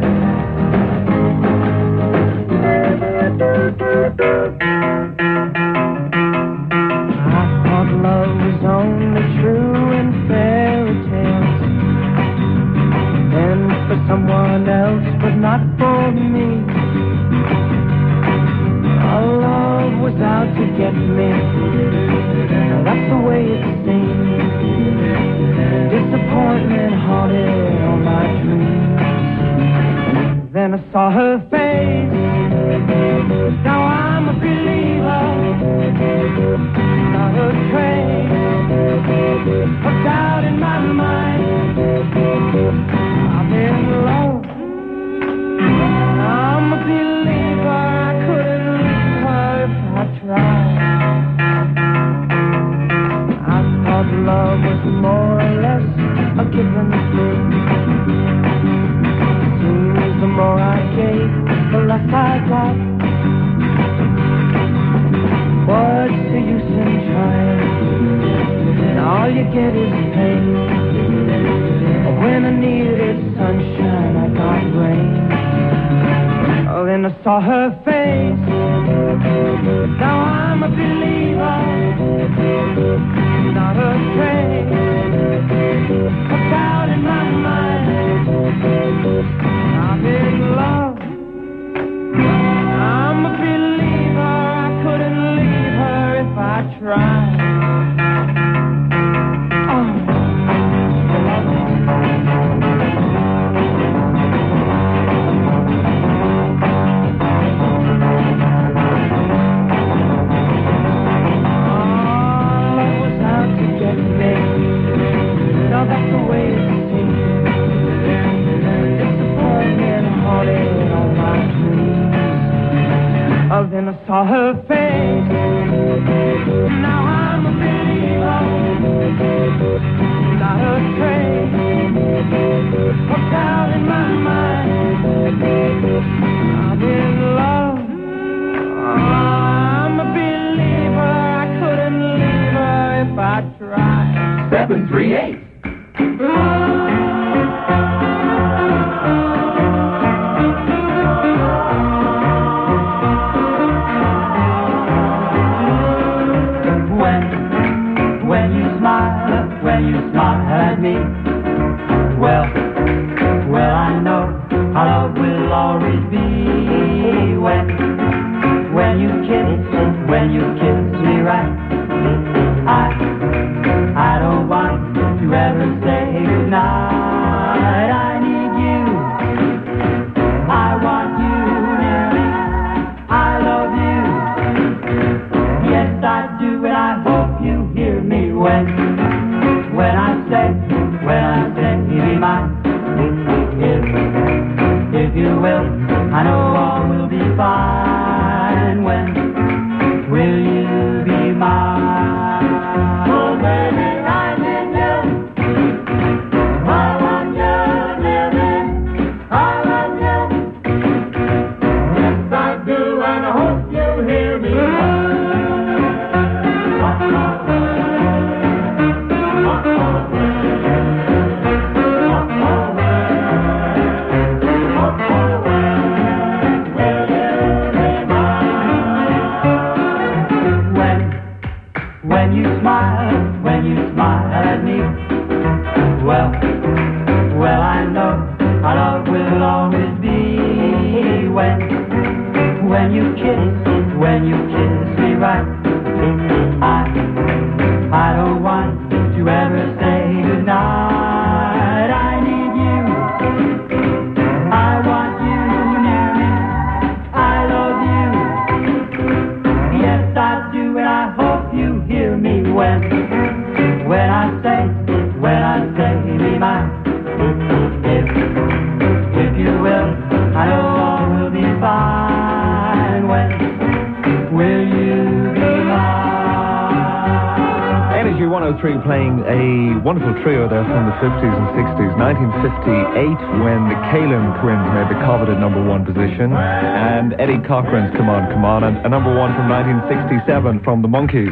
I thought love was only true in fairy tales, and for someone else, but not for me. Our love was out to get me. Now that's the way it seemed. Disappointment haunted all my dreams. Then I saw her face. Now I'm a believer. Not a trace of doubt in my mind. I'm in love. I'm a believer. I couldn't leave her if I tried. I thought love was more or less a given thing. Seems the more I gave, the less I got. What's the use in trying? And all you get is pain. When I needed sunshine, I got rain. Oh, then I saw her face. Now I'm a believer. Not a trace of doubt in my mind. I'm in love. I'm a believer. I couldn't leave her if I tried. Then I saw her face. Now I'm a believer. Not a trace of doubt in my mind. I'm in love. I'm a believer. I couldn't leave her if I tried. seven three eight. When you smile, when you smile at me, well, well I know our love will always be. When, when you kiss, when you kiss me right, I, I don't want to ever say goodnight. I need you, I want you near me, I love you, yes I do, and I hope you hear me when, when I say, when I say be mine. If, if you will, I know all will be fine. When will you be mine? Energy one oh three playing a wonderful trio there from the fifties and sixties. nineteen fifty-eight, when the Kalin twins made the coveted number one position, and Eddie Cochran's Come On, Come On, and a number one from nineteen sixty-seven from the Monkees.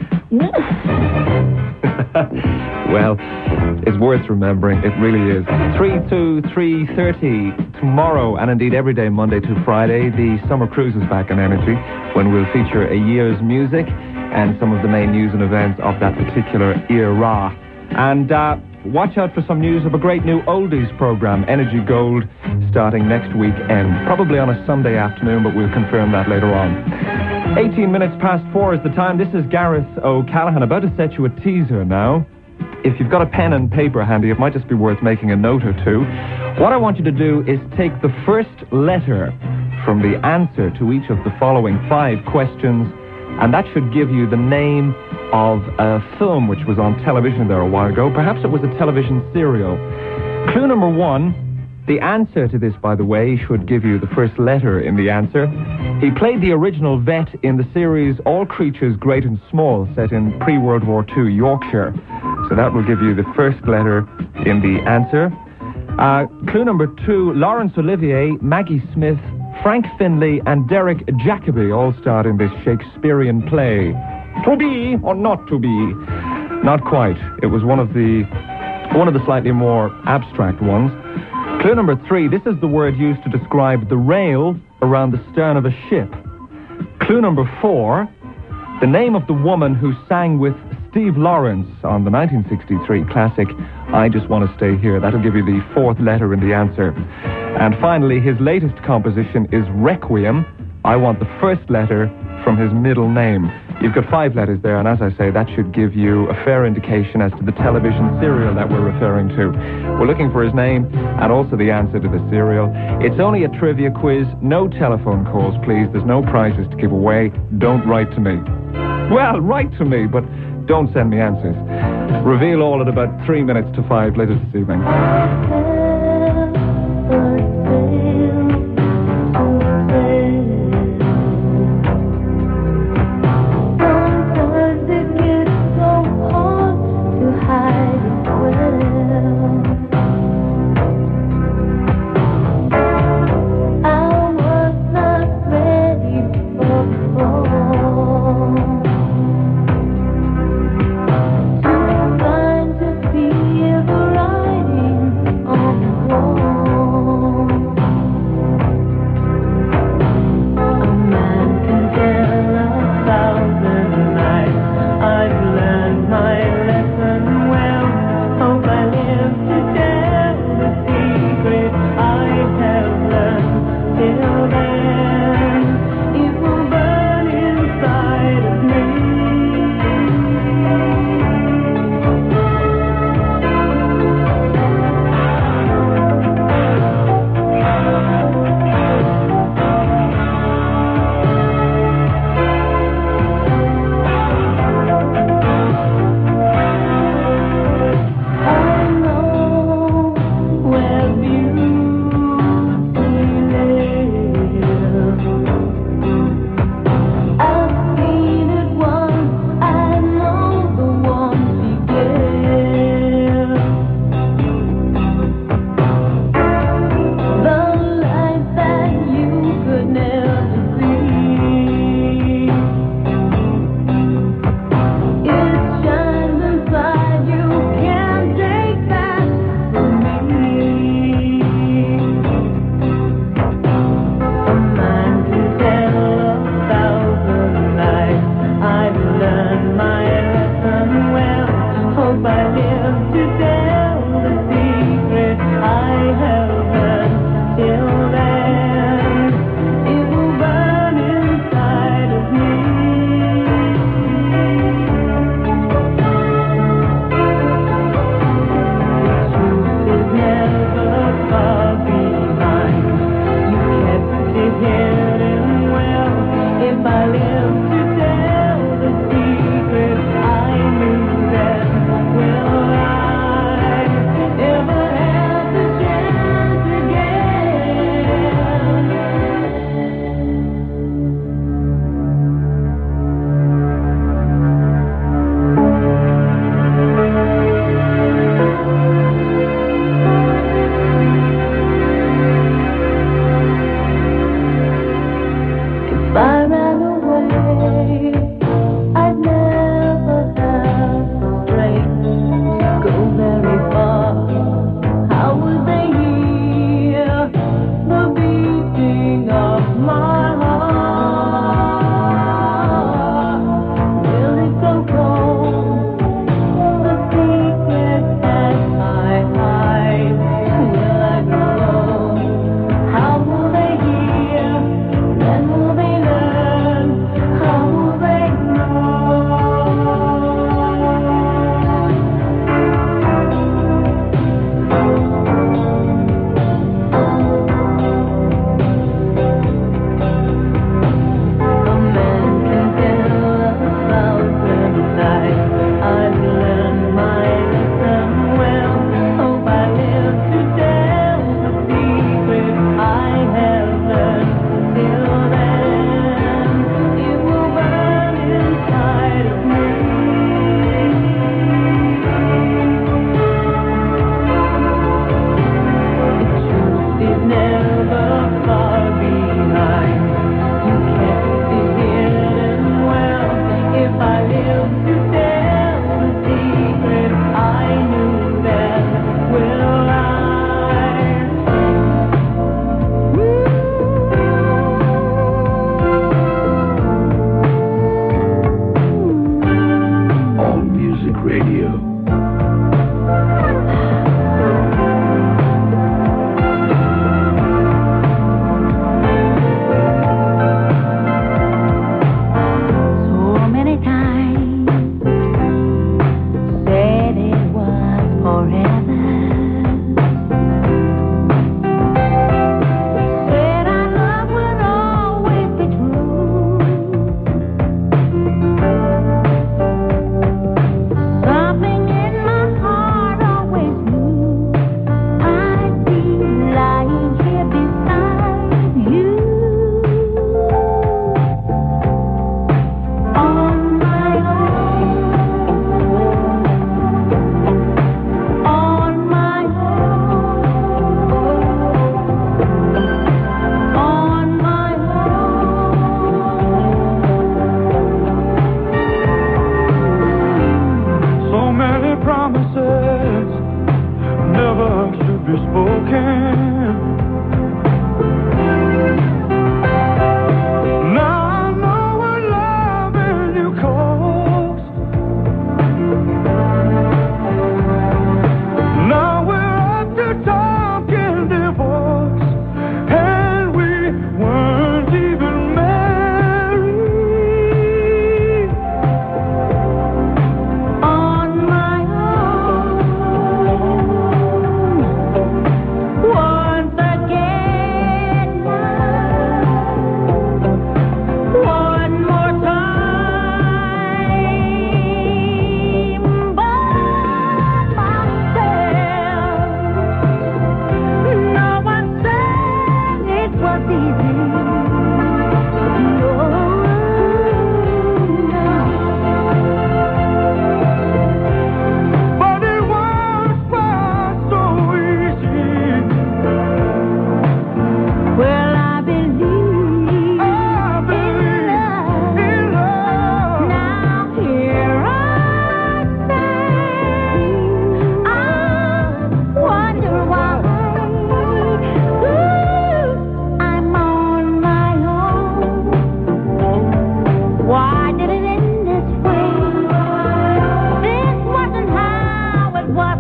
Well, it's worth remembering. It really is. three to three thirty tomorrow, and indeed every day, Monday to Friday, the Summer Cruise is back on Energy, when we'll feature a year's music and some of the main news and events of that particular era. And uh, watch out for some news of a great new oldies program, Energy Gold, starting next weekend. Probably on a Sunday afternoon, but we'll confirm that later on. eighteen minutes past four is the time. This is Gareth O'Callaghan, about to set you a teaser now. If you've got a pen and paper handy, it might just be worth making a note or two. What I want you to do is take the first letter from the answer to each of the following five questions, and that should give you the name of a film which was on television there a while ago. Perhaps it was a television serial. Clue number one. The answer to this, by the way, should give you the first letter in the answer. He played the original vet in the series All Creatures Great and Small, set in pre-World War Two Yorkshire. So that will give you the first letter in the answer. Uh, clue number two, Laurence Olivier, Maggie Smith, Frank Finlay, and Derek Jacobi all starred in this Shakespearean play. To be or not to be? Not quite. It was one of the one of the slightly more abstract ones. Clue number three, this is the word used to describe the rail around the stern of a ship. Clue number four, the name of the woman who sang with Steve Lawrence on the nineteen sixty-three classic I Just Want to Stay Here. That'll give you the fourth letter in the answer. And finally, his latest composition is Requiem. I want the first letter from his middle name. You've got five letters there, and as I say, that should give you a fair indication as to the television serial that we're referring to. We're looking for his name and also the answer to the serial. It's only a trivia quiz. No telephone calls, please. There's no prizes to give away. Don't write to me. Well, write to me, but don't send me answers. Reveal all at about three minutes to five later this evening. Feel the writing on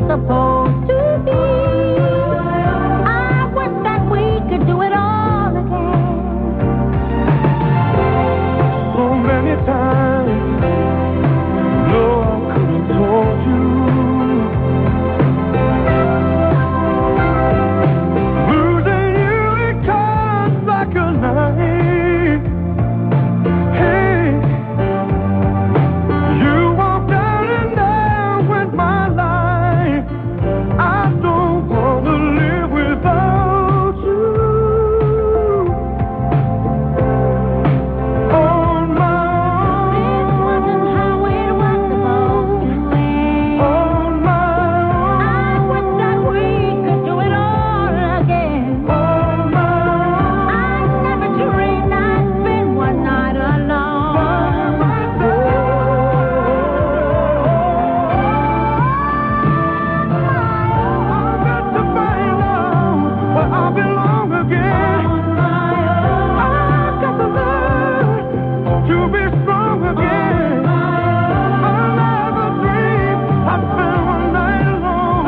supposed to be. I wish that we could do it all again. So many times, no, I could have told you. Losing you, it comes like a knife. Hey, you walked out and down with my life. I don't want to live without you. On my This wasn't how it was supposed to end. On my I wish that we could do it all again. On my I never dreamed I'd spend one night alone. I've got to find out where I belong again. I've got to learn to be strong again. I never dreamed I'd spend one night alone.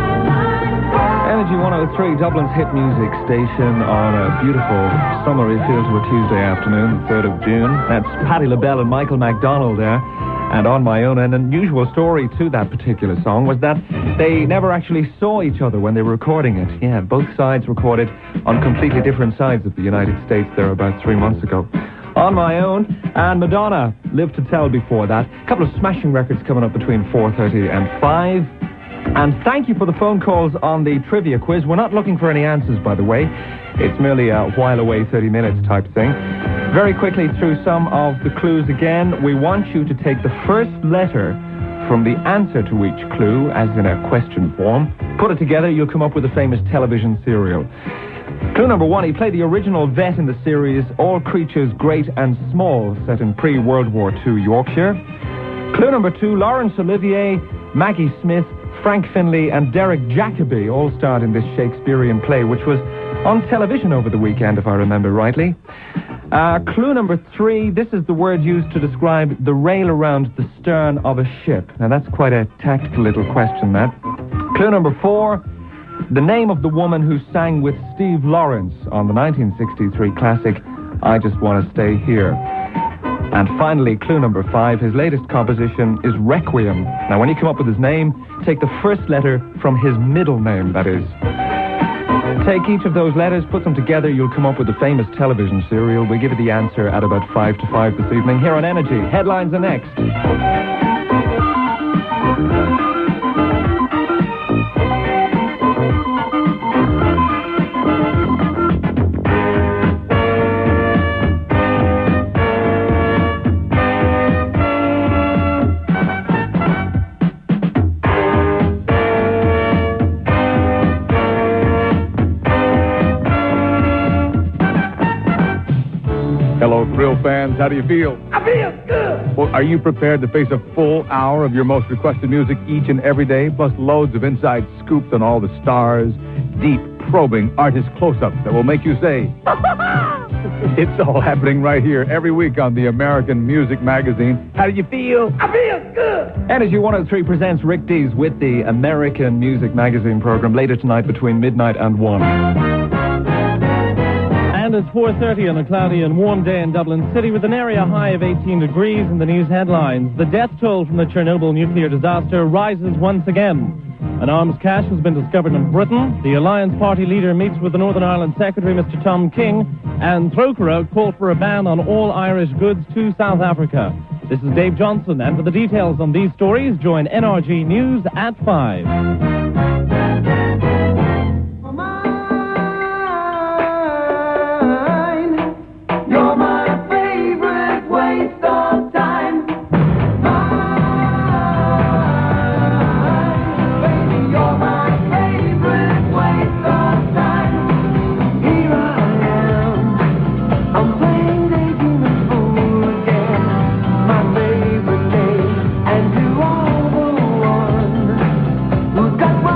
Energy one oh three, Dublin's hit music station on a beautiful summery feel to a Tuesday afternoon, the third of June. That's Patti LaBelle and Michael McDonald there. And On My Own, an unusual story to that particular song was that they never actually saw each other when they were recording it. Yeah, both sides recorded on completely different sides of the United States there about three months ago. On My Own, and Madonna, Live to Tell before that. A couple of smashing records coming up between four thirty and five. And thank you for the phone calls on the trivia quiz. We're not looking for any answers, by the way. It's merely a while away thirty minutes type thing. Very quickly through some of the clues again. We want you to take the first letter from the answer to each clue, as in a question form. Put it together, you'll come up with a famous television serial. Clue number one, he played the original vet in the series All Creatures Great and Small, set in pre-World War Two Yorkshire. Clue number two, Laurence Olivier, Maggie Smith, Frank Finlay and Derek Jacobi all starred in this Shakespearean play, which was on television over the weekend, if I remember rightly. Uh, clue number three, this is the word used to describe the rail around the stern of a ship. Now, that's quite a tactical little question, that. Clue number four, the name of the woman who sang with Steve Lawrence on the nineteen sixty-three classic, I Just Want to Stay Here. And finally, clue number five, his latest composition is Requiem. Now, when you come up with his name, take the first letter from his middle name, that is. Take each of those letters, put them together, you'll come up with the famous television serial. We'll give you the answer at about five to five this evening here on Energy. Headlines are next. Hello, Thrill fans. How do you feel? I feel good. Well, are you prepared to face a full hour of your most requested music each and every day, plus loads of inside scoops on all the stars, deep, probing artist close-ups that will make you say, it's all happening right here every week on the American Music Magazine. How do you feel? I feel good. Energy one oh three presents Rick Dees with the American Music Magazine program later tonight between midnight and one. And it's four thirty on a cloudy and warm day in Dublin City with an area high of eighteen degrees in the news headlines. The death toll from the Chernobyl nuclear disaster rises once again. An arms cache has been discovered in Britain. The Alliance Party leader meets with the Northern Ireland Secretary, Mister Tom King. And Trócaire called for a ban on all Irish goods to South Africa. This is Dave Johnson, and for the details on these stories, join N R G News at five. You're my favorite waste of time. Baby, you're my favorite waste of time. Here I am, I'm playing daydreaming fool again. My favorite game, and you are the one who's got my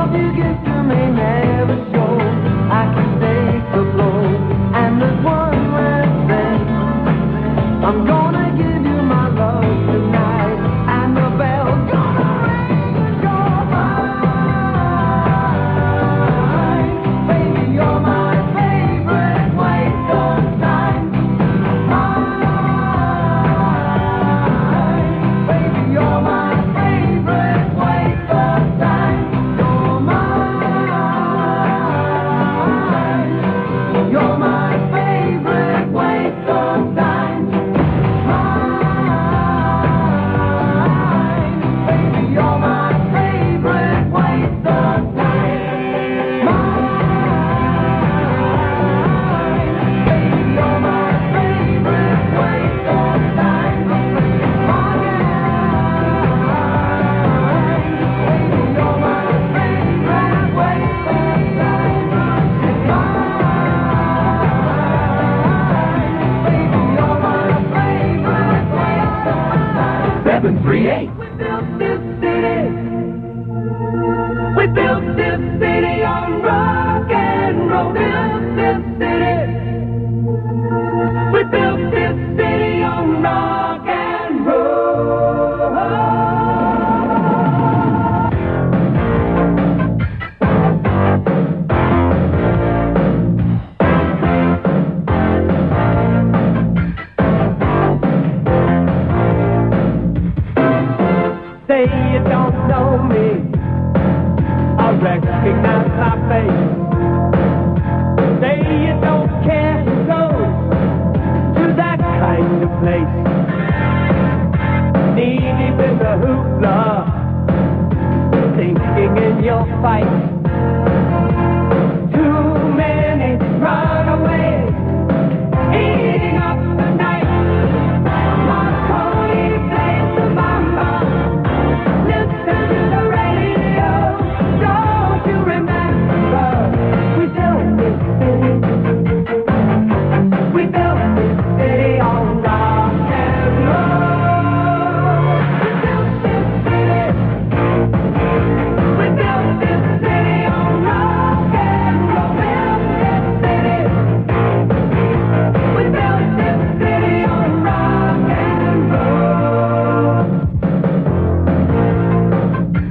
What you give to me never shows. I can take the blow. And there's one last thing. I'm gonna give you my love tonight. And the bell's gonna ring. You're mine. Baby, you're my favorite waste of time. Mine. Baby, you're my favorite waste of time. You're mine. You're my favorite waste of time. Mine. Baby, you're my favorite waste of time. Mine. Baby, you're my favorite waste of time. seven three eight. We built this city. We built this city on rock and roll. Built this city. We built this city on rock and roll. Say you don't know me, I recognize my face. Say you don't care who goes to that kind of place. Knee deep in the hoopla, sinking in your fight.